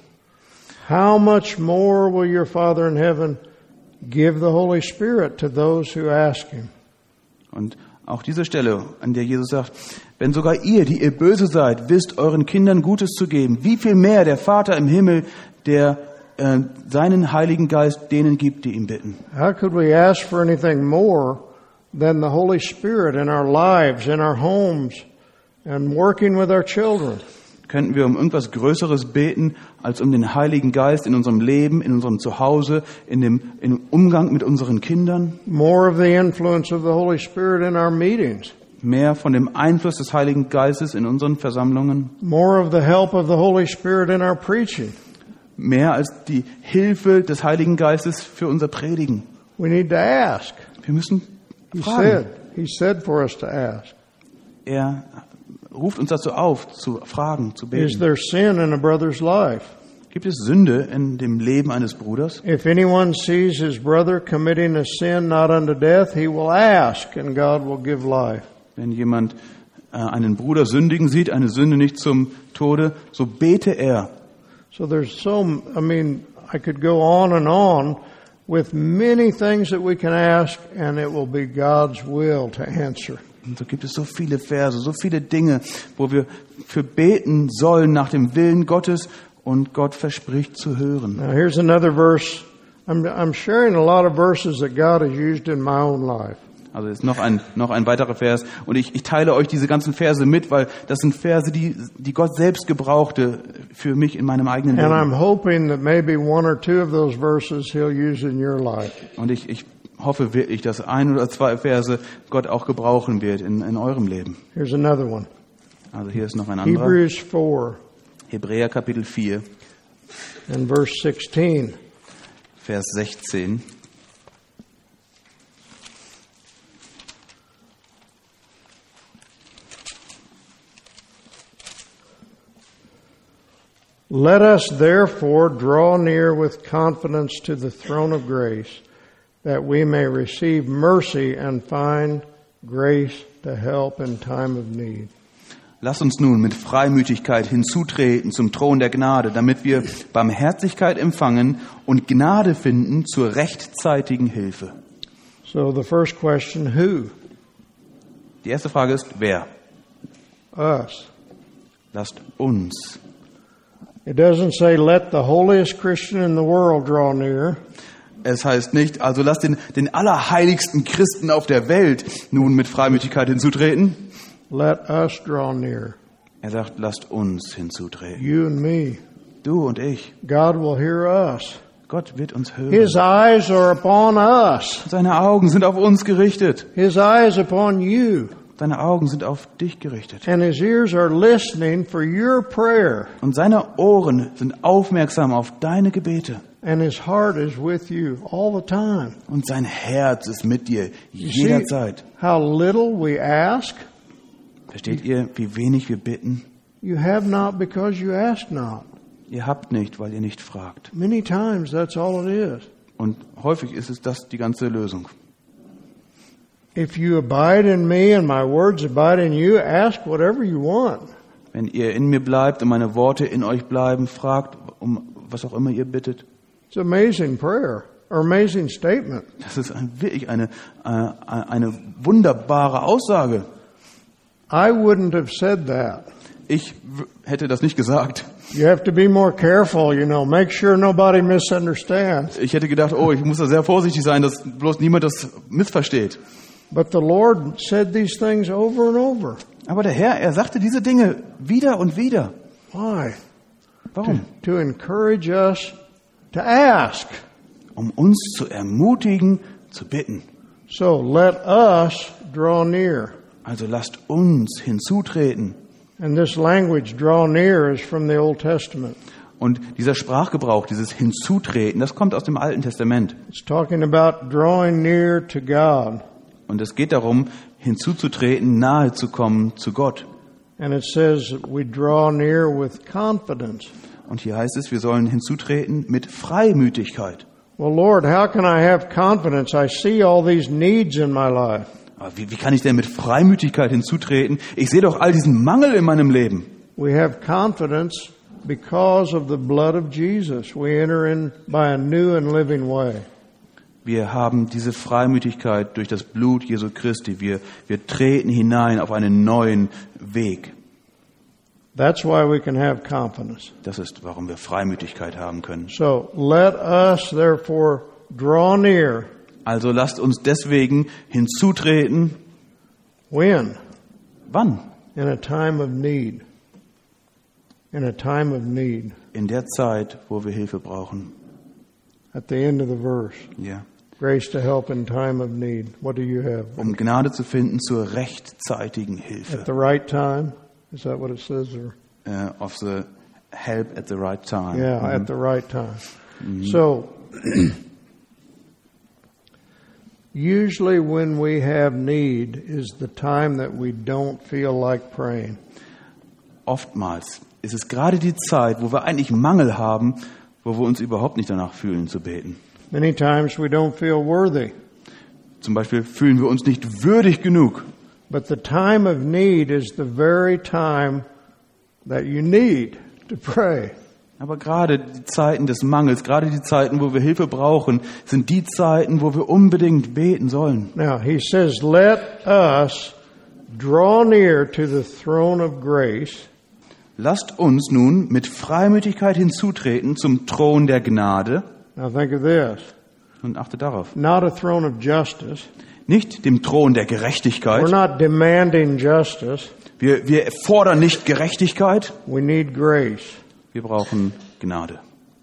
how much more will your Father in heaven give the Holy Spirit to those who ask Him? Und auch diese Stelle, an der Jesus sagt, wenn sogar ihr, die ihr böse seid, wisst, euren Kindern Gutes zu geben, wie viel mehr der Vater im Himmel, der äh, seinen Heiligen Geist denen gibt, die ihn bitten. How could we ask for anything more than the Holy Spirit in our lives, in our homes, and working with our children? Könnten wir um irgendwas Größeres beten, als um den Heiligen Geist in unserem Leben, in unserem Zuhause, in dem, im Umgang mit unseren Kindern? More of the influence of the Holy Spirit in our meetings. Mehr von dem Einfluss des Heiligen Geistes in unseren Versammlungen? More of the help of the Holy Spirit in our preaching. Mehr als die Hilfe des Heiligen Geistes für unser Predigen? We need to ask. Wir müssen He fragen. said, He said for us to ask. Er ruft uns dazu auf, zu fragen, zu Is beten. there sin in a brother's life? Gibt es Sünde in dem Leben eines Bruders? If anyone sees his brother committing a sin not unto death, he will ask, and God will give life. Wenn jemand äh, einen Bruder sündigen sieht, eine Sünde nicht zum Tode, so bete er. So there's so, I mean, I could go on and on with many things that we can ask, and it will be God's will to answer. Und so gibt es so viele Verse, so viele Dinge, wo wir für beten sollen nach dem Willen Gottes, und Gott verspricht zu hören. Now here's another verse. I'm, I'm sharing a lot of verses that God has used in my own life. Also ist noch ein noch ein weiterer Vers, und ich, ich teile euch diese ganzen Verse mit, weil das sind Verse, die die Gott selbst gebrauchte für mich in meinem eigenen And Leben. I'm hoping that maybe one or two of those verses He'll use in your life. Und ich ich hoffe wirklich, dass ein oder zwei Verse Gott auch gebrauchen wird in in eurem Leben. Here's another one. Also hier ist noch ein anderer. Hebrews four Hebräer Kapitel vier, and verse sixteen. Vers sechzehn. Let us therefore draw near with confidence to the throne of grace, that we may receive mercy and find grace to help in time of need. Lass uns nun mit Freimütigkeit hinzutreten zum Thron der Gnade, damit wir Barmherzigkeit empfangen und Gnade finden zur rechtzeitigen Hilfe. So the first question, who? Die erste Frage ist, wer? Us. Lasst uns. It doesn't say let the holiest Christian in the world draw near. Es heißt nicht, also lasst den, den allerheiligsten Christen auf der Welt nun mit Freimütigkeit hinzutreten. Let us draw near. Er sagt, lasst uns hinzutreten. You and me. Du und ich. God will hear us. Gott wird uns hören. His eyes are upon us. Seine Augen sind auf uns gerichtet. His eyes upon you. Seine Augen sind auf dich gerichtet. And His ears are listening for your prayer. Und seine Ohren sind aufmerksam auf deine Gebete. And His heart is with you all the time. Und sein Herz ist mit dir You see jederzeit. how little we ask? Versteht ihr, wie wenig wir bitten? You have not because you ask not. Ihr habt nicht, weil ihr nicht fragt. Many times that's all it is. Und häufig ist es das die ganze Lösung. If you abide in me and my words abide in you, ask whatever you want. Wenn ihr in mir bleibt und meine Worte in euch bleiben, fragt um was auch immer ihr bittet. It's an amazing prayer, or amazing statement. Das ist ein, wirklich eine, eine, eine wunderbare Aussage. I wouldn't have said that. Ich w- hätte das nicht gesagt. You have to be more careful, you know, make sure nobody misunderstands. Ich hätte gedacht, oh, ich muss da sehr vorsichtig sein, dass bloß niemand das missversteht. But the Lord said these things over and over. Aber der Herr, er sagte diese Dinge wieder und wieder. Why? Warum? To encourage us to ask. Um uns zu ermutigen, zu bitten. So let us draw near. Also lasst uns hinzutreten. And this language, draw near, is from the Old Testament. Und dieser Sprachgebrauch, dieses Hinzutreten, das kommt aus dem Alten Testament. It's talking about drawing near to God. Und es geht darum, hinzuzutreten, nahe zu kommen zu Gott. And it says we draw near with confidence. Und hier heißt es, wir sollen hinzutreten mit Freimütigkeit. Well, Lord, how can I have confidence? I see all these needs in my life. Aber wie, wie kann ich denn mit Freimütigkeit hinzutreten? Ich sehe doch all diesen Mangel in meinem Leben. We have confidence because of the blood of Jesus. We enter in by a new and living way. Wir haben diese Freimütigkeit durch das Blut Jesu Christi. Wir, wir treten hinein auf einen neuen Weg. That's why we can have confidence. Das ist, warum wir Freimütigkeit haben können. So let us therefore draw near. Also lasst uns deswegen hinzutreten. When? Wann? In a time of need. In a time of need. In der Zeit, wo wir Hilfe brauchen. At the end of the verse. Ja. Grace to help in time of need. What do you have? Um Gnade zu finden zur rechtzeitigen Hilfe. At the right time? Is that what it says? Or? Uh, of the help at the right time. Yeah, Mhm. at the right time. So, usually when we have need is the time that we don't feel like praying. Oftmals ist es gerade die Zeit, wo wir eigentlich Mangel haben, wo wir uns überhaupt nicht danach fühlen zu beten. Many times we don't feel worthy. Zum Beispiel fühlen wir uns nicht würdig genug. But the time of need is the very time that you need to pray. Aber gerade die Zeiten des Mangels, gerade die Zeiten, wo wir Hilfe brauchen, sind die Zeiten, wo wir unbedingt beten sollen. Now, he says, let us draw near to the throne of grace. Lasst uns nun mit Freimütigkeit hinzutreten zum Thron der Gnade. Now think of this. Und achte darauf. Not a throne of justice. Nicht dem Thron der We're Gerechtigkeit. not demanding justice. Wir, wir fordern nicht Gerechtigkeit. We need grace. Wir brauchen Gnade.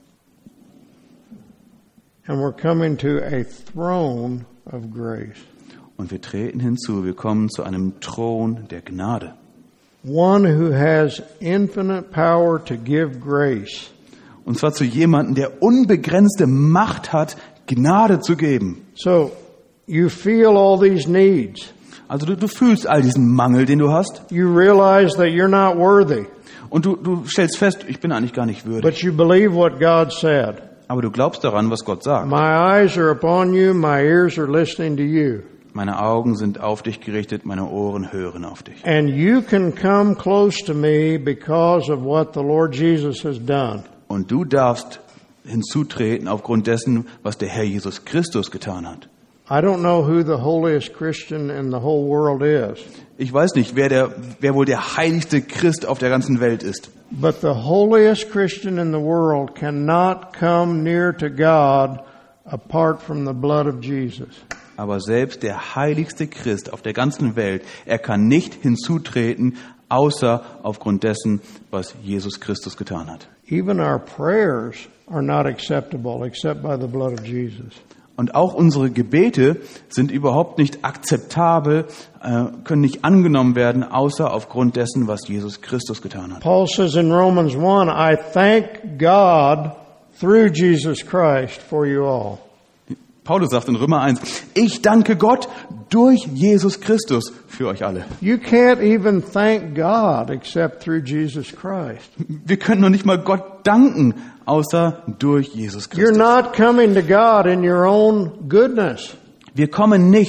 And we're coming to a throne of grace. Und wir treten hinzu. Wir kommen zu einem Thron der Gnade. One who has infinite power to give grace. Und zwar zu jemandem, der unbegrenzte Macht hat, Gnade zu geben. So, you feel all these needs. Also du, du fühlst all diesen Mangel, den du hast. You realize that you're not worthy. Und du, du stellst fest, ich bin eigentlich gar nicht würdig. But you believe what God said. Aber du glaubst daran, was Gott sagt. My eyes are upon you, my ears are listening to you. Meine Augen sind auf dich gerichtet, meine Ohren hören auf dich. And you can come close to me because of what the Lord Jesus has done. Und du darfst hinzutreten aufgrund dessen, was der Herr Jesus Christus getan hat. I don't know who the holiest Christian in the whole world is. Ich weiß nicht, wer, der, wer wohl der heiligste Christ auf der ganzen Welt ist. But the holiest Christian in the world cannot come near to God apart from the blood of Jesus. Aber selbst der heiligste Christ auf der ganzen Welt, er kann nicht hinzutreten, außer aufgrund dessen, was Jesus Christus getan hat. Even our prayers are not acceptable except by the blood of Jesus. Und auch unsere Gebete sind überhaupt nicht akzeptabel, äh, können nicht angenommen werden, außer aufgrund dessen, was Jesus Christus getan hat. Paul says in Romans one, I thank God through Jesus Christ for you all. Paulus sagt in Römer eins, ich danke Gott durch Jesus Christus für euch alle. You can't even thank God except through Jesus Christ. Wir können noch nicht mal Gott danken, außer durch Jesus You're Christus. not coming to God in your own goodness. Wir kommen nicht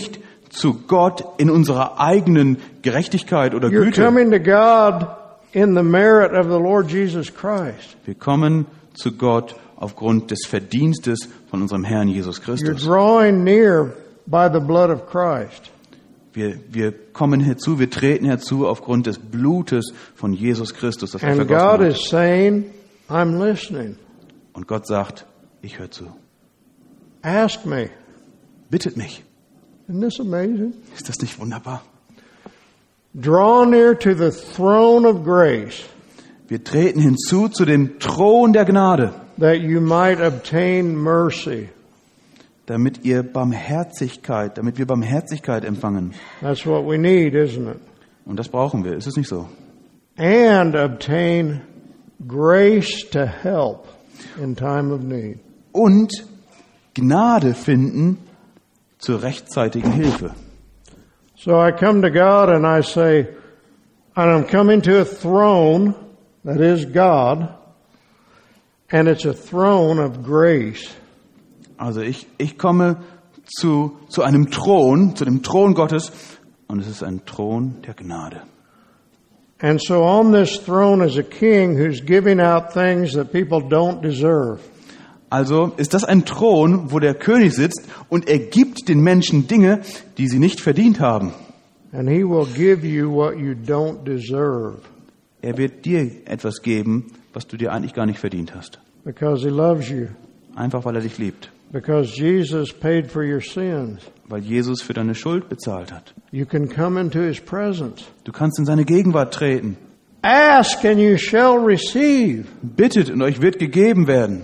zu Gott in unserer eigenen Gerechtigkeit oder You're Güte. coming to God in the merit of the Lord Jesus Christ. Wir kommen zu Gott aufgrund des Verdienstes von unserem Herrn Jesus You're Christus. drawing near by the blood of Christ. Wir, wir kommen herzu, wir treten herzu aufgrund des Blutes von Jesus Christus, das er And God vergossen hat. is saying, I'm listening. Und Gott sagt, ich höre zu. Ask me. Bittet mich. Isn't this amazing? Ist das nicht wunderbar? Draw near to the throne of grace, Wir treten hinzu zu dem Thron der Gnade, that you might obtain mercy. damit ihr Barmherzigkeit, damit wir Barmherzigkeit empfangen. That's what we need, isn't it? Und das brauchen wir, ist es nicht so? And obtain grace to help in time of need. Und Gnade finden zur rechtzeitigen Hilfe. So I come to God and I say, and I'm coming to a throne that is God, and it's a throne of grace. Also ich, ich komme zu, zu einem Thron, zu dem Thron Gottes, und es ist ein Thron der Gnade. And so on this throne is a king who's giving out things that people don't deserve. Also ist das ein Thron, wo der König sitzt und er gibt den Menschen Dinge, die sie nicht verdient haben. And he will give you what you don't deserve Er wird dir etwas geben, was du dir eigentlich gar nicht verdient hast. because he loves you, Einfach weil er dich liebt. because Jesus paid for your sins. Weil Jesus für deine Schuld bezahlt hat. You can come into his presence. Du kannst in seine Gegenwart treten. Ask and you shall receive. Bittet und euch wird gegeben werden.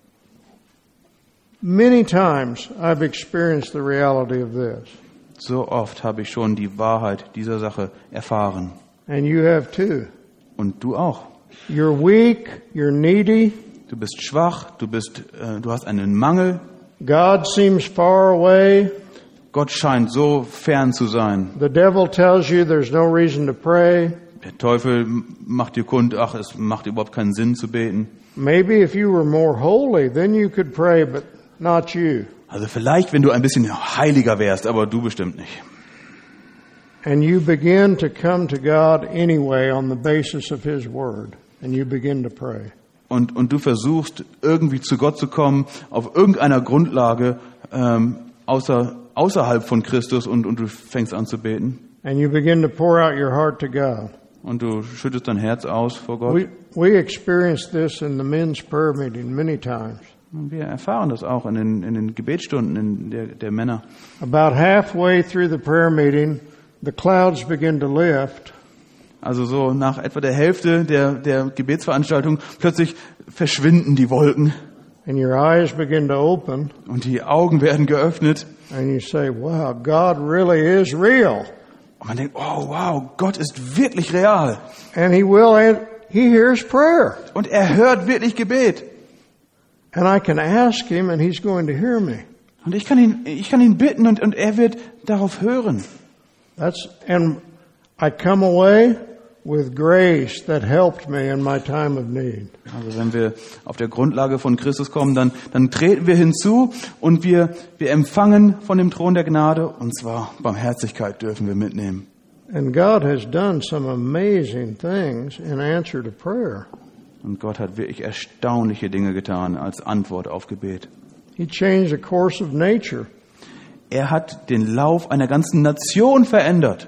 Many times I've experienced the reality of this. So oft habe ich schon die Wahrheit dieser Sache erfahren. And you have too. Und du auch. You're weak, you're needy, Du bist schwach, du bist, äh, du hast einen Mangel. God seems far away, Gott scheint so fern zu sein. the devil tells you there's no reason to pray. Der Teufel macht dir kund, ach, es macht überhaupt keinen Sinn zu beten. Maybe if you were more holy, then you could pray, but not you. Also vielleicht, wenn du ein bisschen heiliger wärst, aber du bestimmt nicht. And you begin to come to God anyway on the basis of his word, and you begin to pray. Und, und du versuchst irgendwie zu Gott zu kommen auf irgendeiner Grundlage ähm, außer, außerhalb von Christus und, und du fängst an zu beten. And you begin to pour out your heart to God. Und du schüttest dein Herz aus vor Gott. We, we experienced this in the men's prayer meeting many times. Und wir erfahren das auch in den, in den Gebetsstunden in der, der Männer. About halfway through the prayer meeting, the clouds begin to lift. Also so nach etwa der Hälfte der, der Gebetsveranstaltung plötzlich verschwinden die Wolken And your eyes begin to open, und die Augen werden geöffnet. and you say, wow, God really is real. Und man denkt, oh wow, Gott ist wirklich real. And he will, and he hears prayer. Und er hört wirklich Gebet. And I can ask him, and he's going to hear me. Und ich kann ihn, ich kann ihn bitten und, und er wird darauf hören. That's, and I come away with grace that helped me in my time of need. Also wenn wir auf der Grundlage von Christus kommen, dann, dann treten wir hinzu und wir, wir empfangen von dem Thron der Gnade, und zwar Barmherzigkeit dürfen wir mitnehmen. And God has done some amazing things in answer to prayer. Und Gott hat wirklich erstaunliche Dinge getan als Antwort auf Gebet. He changed the course of nature. Er hat den Lauf einer ganzen Nation verändert.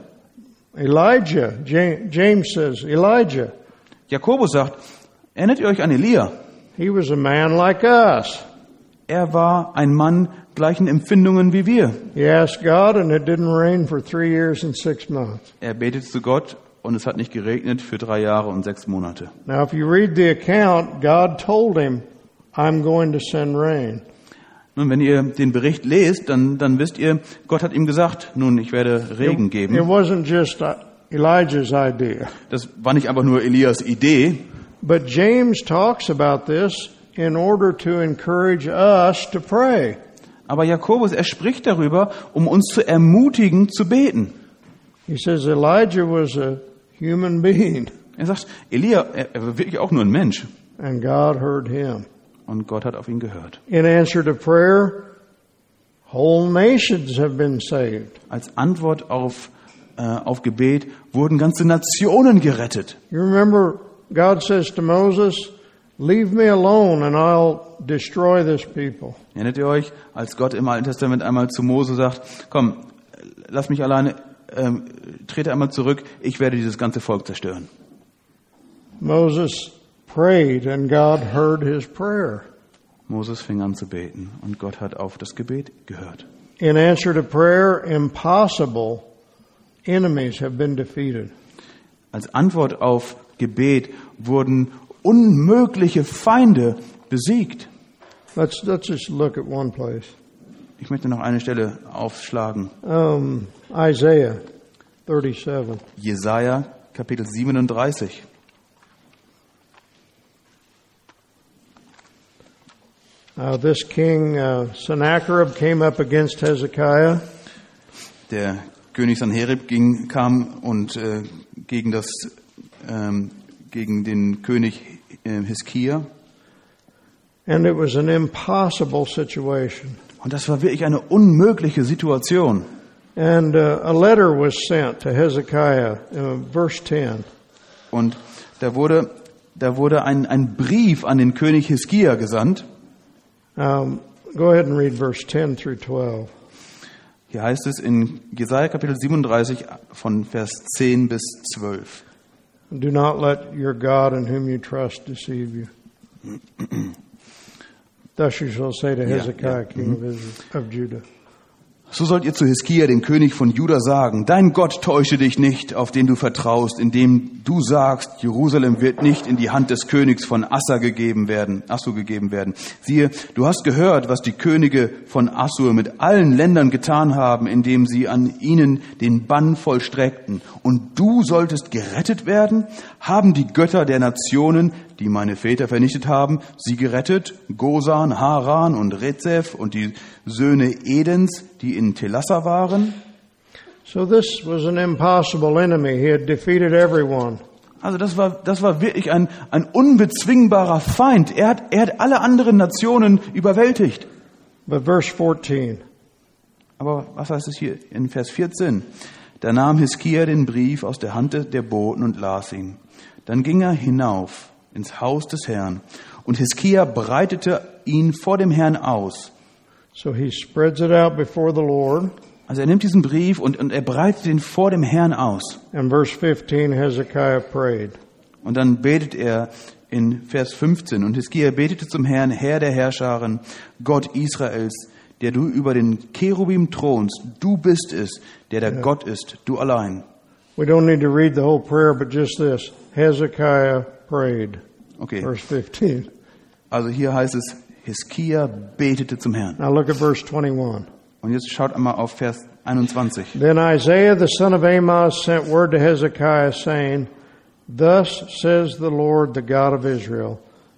Elijah, James says, Elijah, Jakobus sagt, erinnert ihr euch an Elia? he was a man like us. Er war ein Mann gleichen Empfindungen wie wir. He asked God, and it didn't rain for three years and six months. Er betet zu Gott und es hat nicht geregnet für drei Jahre und sechs Monate. Now, if you read the account, God told him, I'm going to send rain. Nun, wenn ihr den Bericht lest, dann, dann wisst ihr, Gott hat ihm gesagt, nun, ich werde Regen It geben. wasn't just uh, Elijah's idea. Das war nicht einfach nur Elias Idee, But James talks about this in order to encourage us to pray. aber Jakobus, er spricht darüber, um uns zu ermutigen, zu beten. He says Elijah was a human being, Er sagt, Elia, er, er war wirklich auch nur ein Mensch. and God heard him. Und Gott hat auf ihn gehört. In answer to prayer, whole nations have been saved. Als Antwort auf, äh, auf Gebet wurden ganze Nationen gerettet. You remember God says to Moses, leave me alone and I'll destroy this people. Erinnert ihr euch, als Gott im Alten Testament einmal zu Mose sagt, komm, lass mich alleine, ähm, trete einmal zurück, ich werde dieses ganze Volk zerstören. Moses prayed and God heard his prayer. Moses fing an zu beten und Gott hat auf das Gebet gehört. In answer to prayer, impossible enemies have been defeated. Als Antwort auf Gebet wurden unmögliche Feinde besiegt. Let's let's just look at one place. Ich möchte noch eine Stelle aufschlagen. Um, Isaiah thirty-seven. Jesaja Kapitel siebenunddreißig. Uh, this king uh, Sennacherib came up against Hezekiah. Der König Sanherib ging, kam und äh, gegen das ähm, gegen den König äh, Hiskia. And it was an impossible situation. Und das war wirklich eine unmögliche Situation. And uh, a letter was sent to Hezekiah, uh, verse ten. Und da wurde da wurde ein ein Brief an den König Hiskia gesandt. Um, go ahead and read verse ten through twelve. Hier heißt es in Jesaja Kapitel siebenunddreißig von Vers zehn bis zwölf. Do not let your God in whom you trust deceive you. Thus you shall say to Hezekiah, Ja, ja. king of Israel, of Judah. So sollt ihr zu Hiskia, dem König von Juda, sagen, dein Gott täusche dich nicht, auf den du vertraust, indem du sagst, Jerusalem wird nicht in die Hand des Königs von Assur gegeben werden, Assur gegeben werden. Siehe, du hast gehört, was die Könige von Assur mit allen Ländern getan haben, indem sie an ihnen den Bann vollstreckten. Und du solltest gerettet werden? Haben die Götter der Nationen, die meine Väter vernichtet haben, sie gerettet? Gosan, Haran und Rezeph und die Söhne Edens, die in Telassa waren? So this was an impossible enemy. He had defeated everyone. Also das war, das war wirklich ein, ein unbezwingbarer Feind. Er hat, er hat alle anderen Nationen überwältigt. But verse fourteen. Aber was heißt es hier in Vers vierzehn? Da nahm Hiskia den Brief aus der Hand der Boten und las ihn. Dann ging er hinauf ins Haus des Herrn. Und Hiskia breitete ihn vor dem Herrn aus. So he spreads it out before the Lord. Also er nimmt diesen Brief und, und er breitet ihn vor dem Herrn aus. And verse fifteen, Hezekiah prayed. Und dann betet er in Vers fünfzehn. Und Hiskia betete zum Herrn, Herr der Herrscharen, Gott Israels, der du über den Cherubim thronst. Du bist es, der der Ja. Gott ist, du allein. We don't need to read the whole prayer, but just this. Hezekiah prayed. Okay, Verse fifteen. also hier heißt es, Hiskia betete zum Herrn. Now look at verse twenty-one. Und jetzt schaut einmal auf Vers einundzwanzig. Then Isaiah the son of Amoz sent word to Hezekiah, saying, Thus says the Lord, the God of Israel,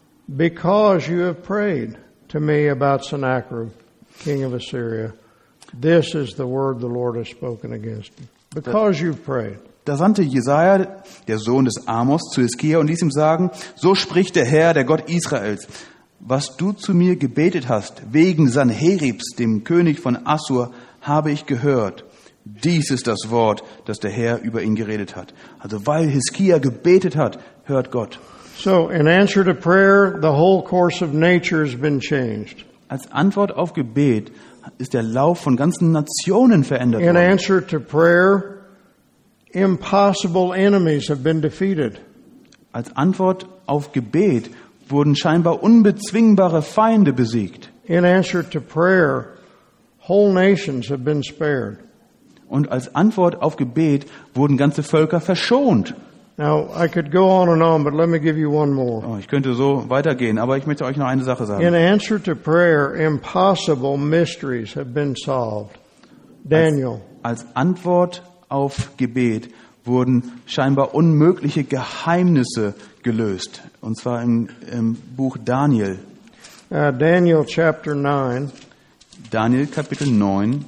because you have prayed to me about Sennacherib, king of Assyria, this is the word the Lord has spoken against him. Because you've prayed. Da sandte Jesaja, der Sohn des Amos, zu Hiskia und ließ ihm sagen, so spricht der Herr, der Gott Israels, was du zu mir gebetet hast, wegen Sanheribs, dem König von Assur, habe ich gehört. Dies ist das Wort, das der Herr über ihn geredet hat. Also weil Hiskia gebetet hat, hört Gott. So in answer to prayer, the whole course of nature has been changed. Als Antwort auf Gebet ist der Lauf von ganzen Nationen verändert In worden. answer to prayer, impossible enemies have been defeated. Als Antwort auf Gebet wurden scheinbar unbezwingbare Feinde besiegt. In answer to prayer, whole nations have been spared. Und als Antwort auf Gebet wurden ganze Völker verschont. Now, I could go on and on, but let me give you one more. Oh, ich könnte so weitergehen, aber ich möchte euch noch eine Sache In sagen. answer to prayer, impossible mysteries have been solved. Daniel, Als Antwort auf Gebet wurden scheinbar unmögliche Geheimnisse gelöst. Und zwar im, im Buch Daniel. uh, Daniel chapter nine, Daniel Kapitel neun.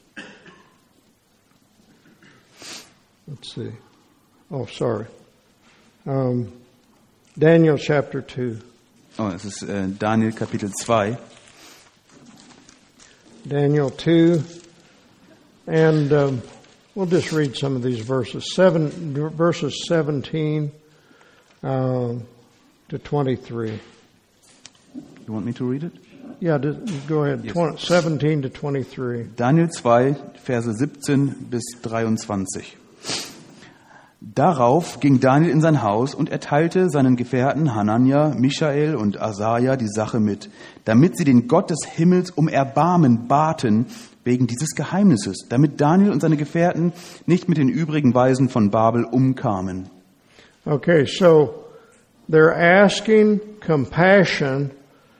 let's see. Oh, sorry. Um, Daniel chapter two. Oh, es ist äh, Daniel Kapitel zwei. Daniel two, and um, we'll just read some of these verses. Seven verses seventeen uh, to twenty-three. You want me to read it? Yeah, go ahead. Yes. twenty, seventeen to twenty-three. Daniel zwei, Verse siebzehn bis dreiundzwanzig. Darauf ging Daniel in sein Haus und erteilte seinen Gefährten Hanania, Michael und Asaja die Sache mit, damit sie den Gott des Himmels um Erbarmen baten wegen dieses Geheimnisses, damit Daniel und seine Gefährten nicht mit den übrigen Weisen von Babel umkamen. Okay, so they're asking compassion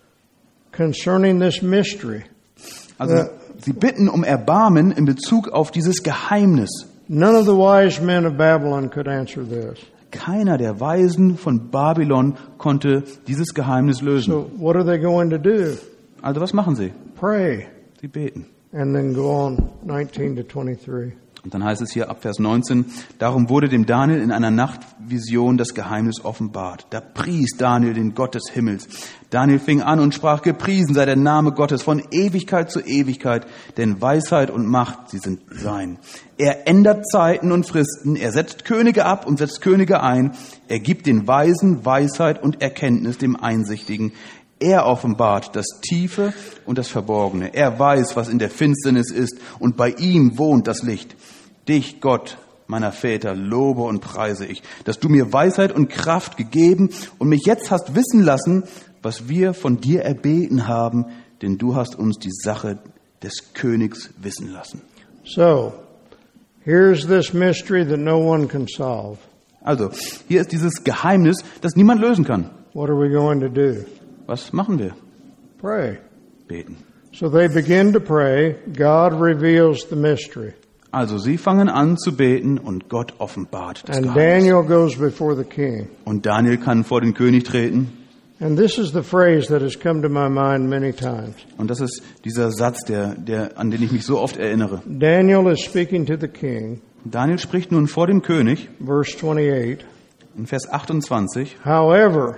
concerning this mystery. Also sie bitten um Erbarmen in Bezug auf dieses Geheimnis. None of the wise men of Babylon could answer this. Keiner der Weisen von Babylon konnte dieses Geheimnis lösen. So what are they going to do? Also was machen sie? Pray. Sie beten. And then go on nineteen to twenty-three. Und dann heißt es hier ab Vers neunzehn, darum wurde dem Daniel in einer Nachtvision das Geheimnis offenbart. Da pries Daniel den Gott des Himmels. Daniel fing an und sprach, gepriesen sei der Name Gottes von Ewigkeit zu Ewigkeit, denn Weisheit und Macht, sie sind sein. Er ändert Zeiten und Fristen, er setzt Könige ab und setzt Könige ein, er gibt den Weisen Weisheit und Erkenntnis dem Einsichtigen. Er offenbart das Tiefe und das Verborgene. Er weiß, was in der Finsternis ist, und bei ihm wohnt das Licht. Dich, Gott meiner Väter, lobe und preise ich, dass du mir Weisheit und Kraft gegeben und mich jetzt hast wissen lassen, was wir von dir erbeten haben, denn du hast uns die Sache des Königs wissen lassen. So, here's this mystery that no one can solve. Also, hier ist dieses Geheimnis, das niemand lösen kann. What are we going to do? Was machen wir? Pray. Beten. So they begin to pray. God reveals the mystery. Also sie fangen an zu beten und Gott offenbart das And Geheimnis. Daniel goes before the king. Und Daniel kann vor den König treten. And this is the phrase that has come to my mind many times. Und das ist dieser Satz, der, der, an den ich mich so oft erinnere. Daniel is speaking to the king. Daniel spricht nun vor dem König Verse twenty-eight. in Vers achtundzwanzig. However,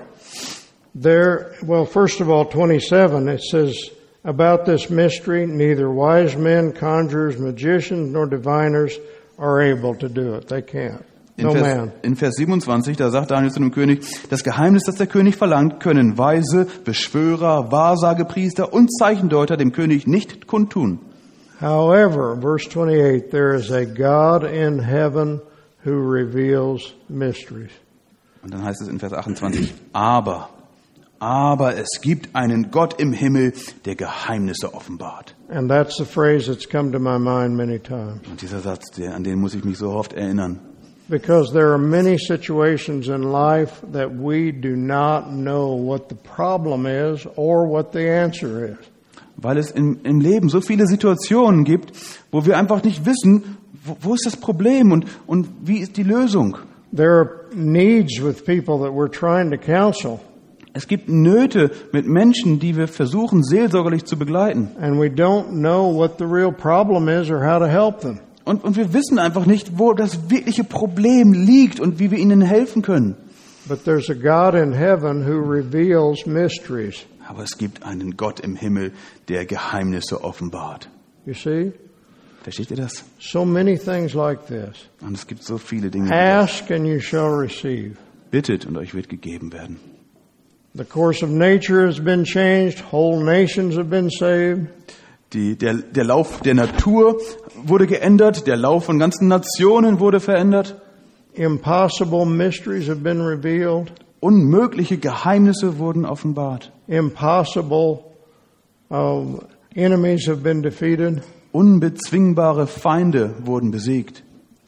there, well, first of all, twenty-seven, it says, about this mystery, neither wise men, conjurers, magicians, nor diviners are able to do it. They can't. In, No Vers, man. in Vers siebenundzwanzig, da sagt Daniel zu dem König, das Geheimnis, das der König verlangt, können Weise, Beschwörer, Wahrsagepriester und Zeichendeuter dem König nicht kundtun. However, verse twenty-eight, there is a God in heaven who reveals mysteries. Und dann heißt es in Vers achtundzwanzig, aber, aber es gibt einen Gott im Himmel, der Geheimnisse offenbart. And that's the phrase that's come to my mind many times. Und dieser Satz, der, an den muss ich mich so oft erinnern. Because there are many situations in life that we do not know what the problem is or what the answer is. Weil es im, im Leben so viele Situationen gibt, wo wir einfach nicht wissen, wo, wo ist das Problem und, und wie ist die Lösung. There are needs with people that we're trying to counsel, Es gibt Nöte mit Menschen, die wir versuchen, seelsorgerlich zu begleiten. and we don't know what the real problem is or how to help them. Und, und wir wissen einfach nicht, wo das wirkliche Problem liegt und wie wir ihnen helfen können. But there's a God in heaven who reveals mysteries. Aber es gibt einen Gott im Himmel, der Geheimnisse offenbart. You see? Versteht ihr das? So many things like this. Und es gibt so viele Dinge. wie das. Ask and you shall receive. Bittet und euch wird gegeben werden. The course of nature has been changed. Whole nations have been saved. Die, der, der Lauf der Natur wurde geändert, der Lauf von ganzen Nationen wurde verändert. Impossible mysteries have been revealed. Unmögliche Geheimnisse wurden offenbart. Impossible uh, enemies have been defeated. Unbezwingbare Feinde wurden besiegt.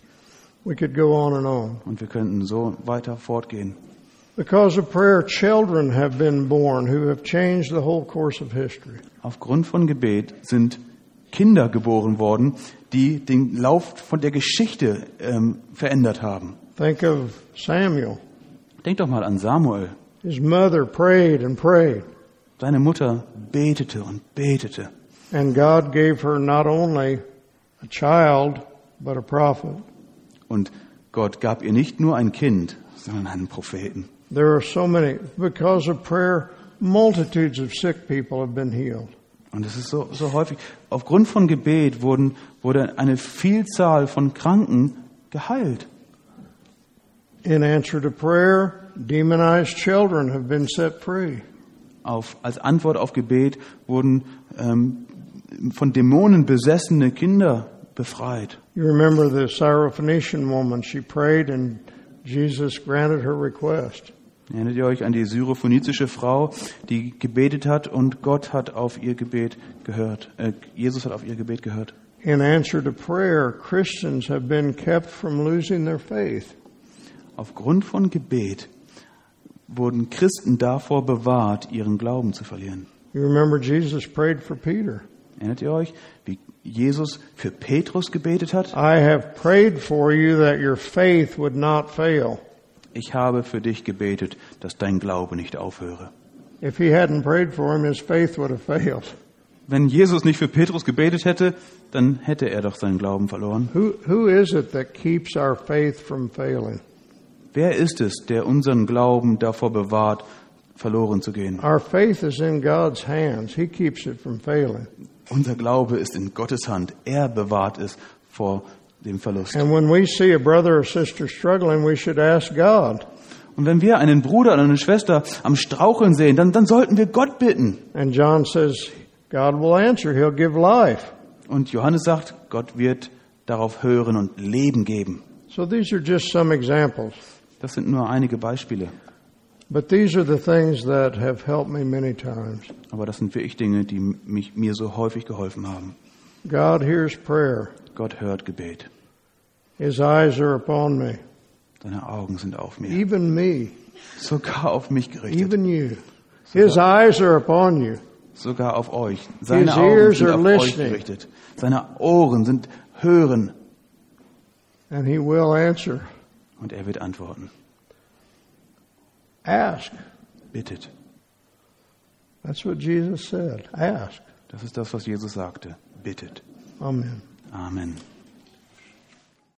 We could go on and on. Und wir könnten so weiter fortgehen. Because of prayer, children have been born who have changed the whole course of history. Aufgrund von Gebet sind Kinder geboren worden, die den Lauf von der Geschichte ähm, verändert haben. Think of Samuel. Denk doch mal an Samuel. His mother prayed and prayed, Seine Mutter betete und betete. and God gave her not only a child, but a prophet. Und Gott gab ihr nicht nur ein Kind, sondern einen Propheten. There are so many, because of prayer, multitudes of sick people have been healed. Und es ist so, so häufig. Aufgrund von Gebet wurden, wurde eine Vielzahl von Kranken geheilt. In answer to prayer, demonized children have been set free. Auf, als Antwort auf Gebet wurden ähm, von Dämonen besessene Kinder befreit. You remember the Syrophoenician woman, she prayed and Jesus granted her request. Erinnert ihr euch an die syrophönizische Frau, die gebetet hat und Gott hat auf ihr Gebet gehört. Äh, Jesus hat auf ihr Gebet gehört. In answer to prayer, Christians have been kept from losing their faith. Aufgrund von Gebet wurden Christen davor bewahrt, ihren Glauben zu verlieren. You remember Jesus prayed for Peter. Erinnert ihr euch, wie Jesus für Petrus gebetet hat? I have prayed for you that your faith would not fail. Ich habe für dich gebetet, dass dein Glaube nicht aufhöre. If he hadn't prayed for him, his faith would have failed. Wenn Jesus nicht für Petrus gebetet hätte, dann hätte er doch seinen Glauben verloren. Who, who is it that keeps our faith from failing? Wer ist es, der unseren Glauben davor bewahrt, verloren zu gehen? Our faith is in God's hands. He keeps it from failing. Unser Glaube ist in Gottes Hand. Er bewahrt es vor dem Verlust. And when we see a brother or sister struggling, we should ask God. Und wenn wir einen Bruder oder eine Schwester am Straucheln sehen, dann, dann sollten wir Gott bitten. And John says, God will answer. He'll give life. Und Johannes sagt, Gott wird darauf hören und Leben geben. So these are just some examples. Das sind nur einige Beispiele. But these are the things that have helped me many times. Aber das sind wirklich Dinge, die mich, mir so häufig geholfen haben. God hears prayer. Gott hört Gebet. His eyes are upon me. Seine Augen sind auf mir. Even me. Sogar auf mich gerichtet. Even you. His eyes are upon you. Sogar auf euch. Seine His Augen ears sind are auf euch listening. gerichtet. Seine Ohren sind hören. And he will answer. Und er wird antworten. Ask. Bittet. That's what Jesus said. Ask. Das ist das, was Jesus sagte. Bittet. Amen. Amen.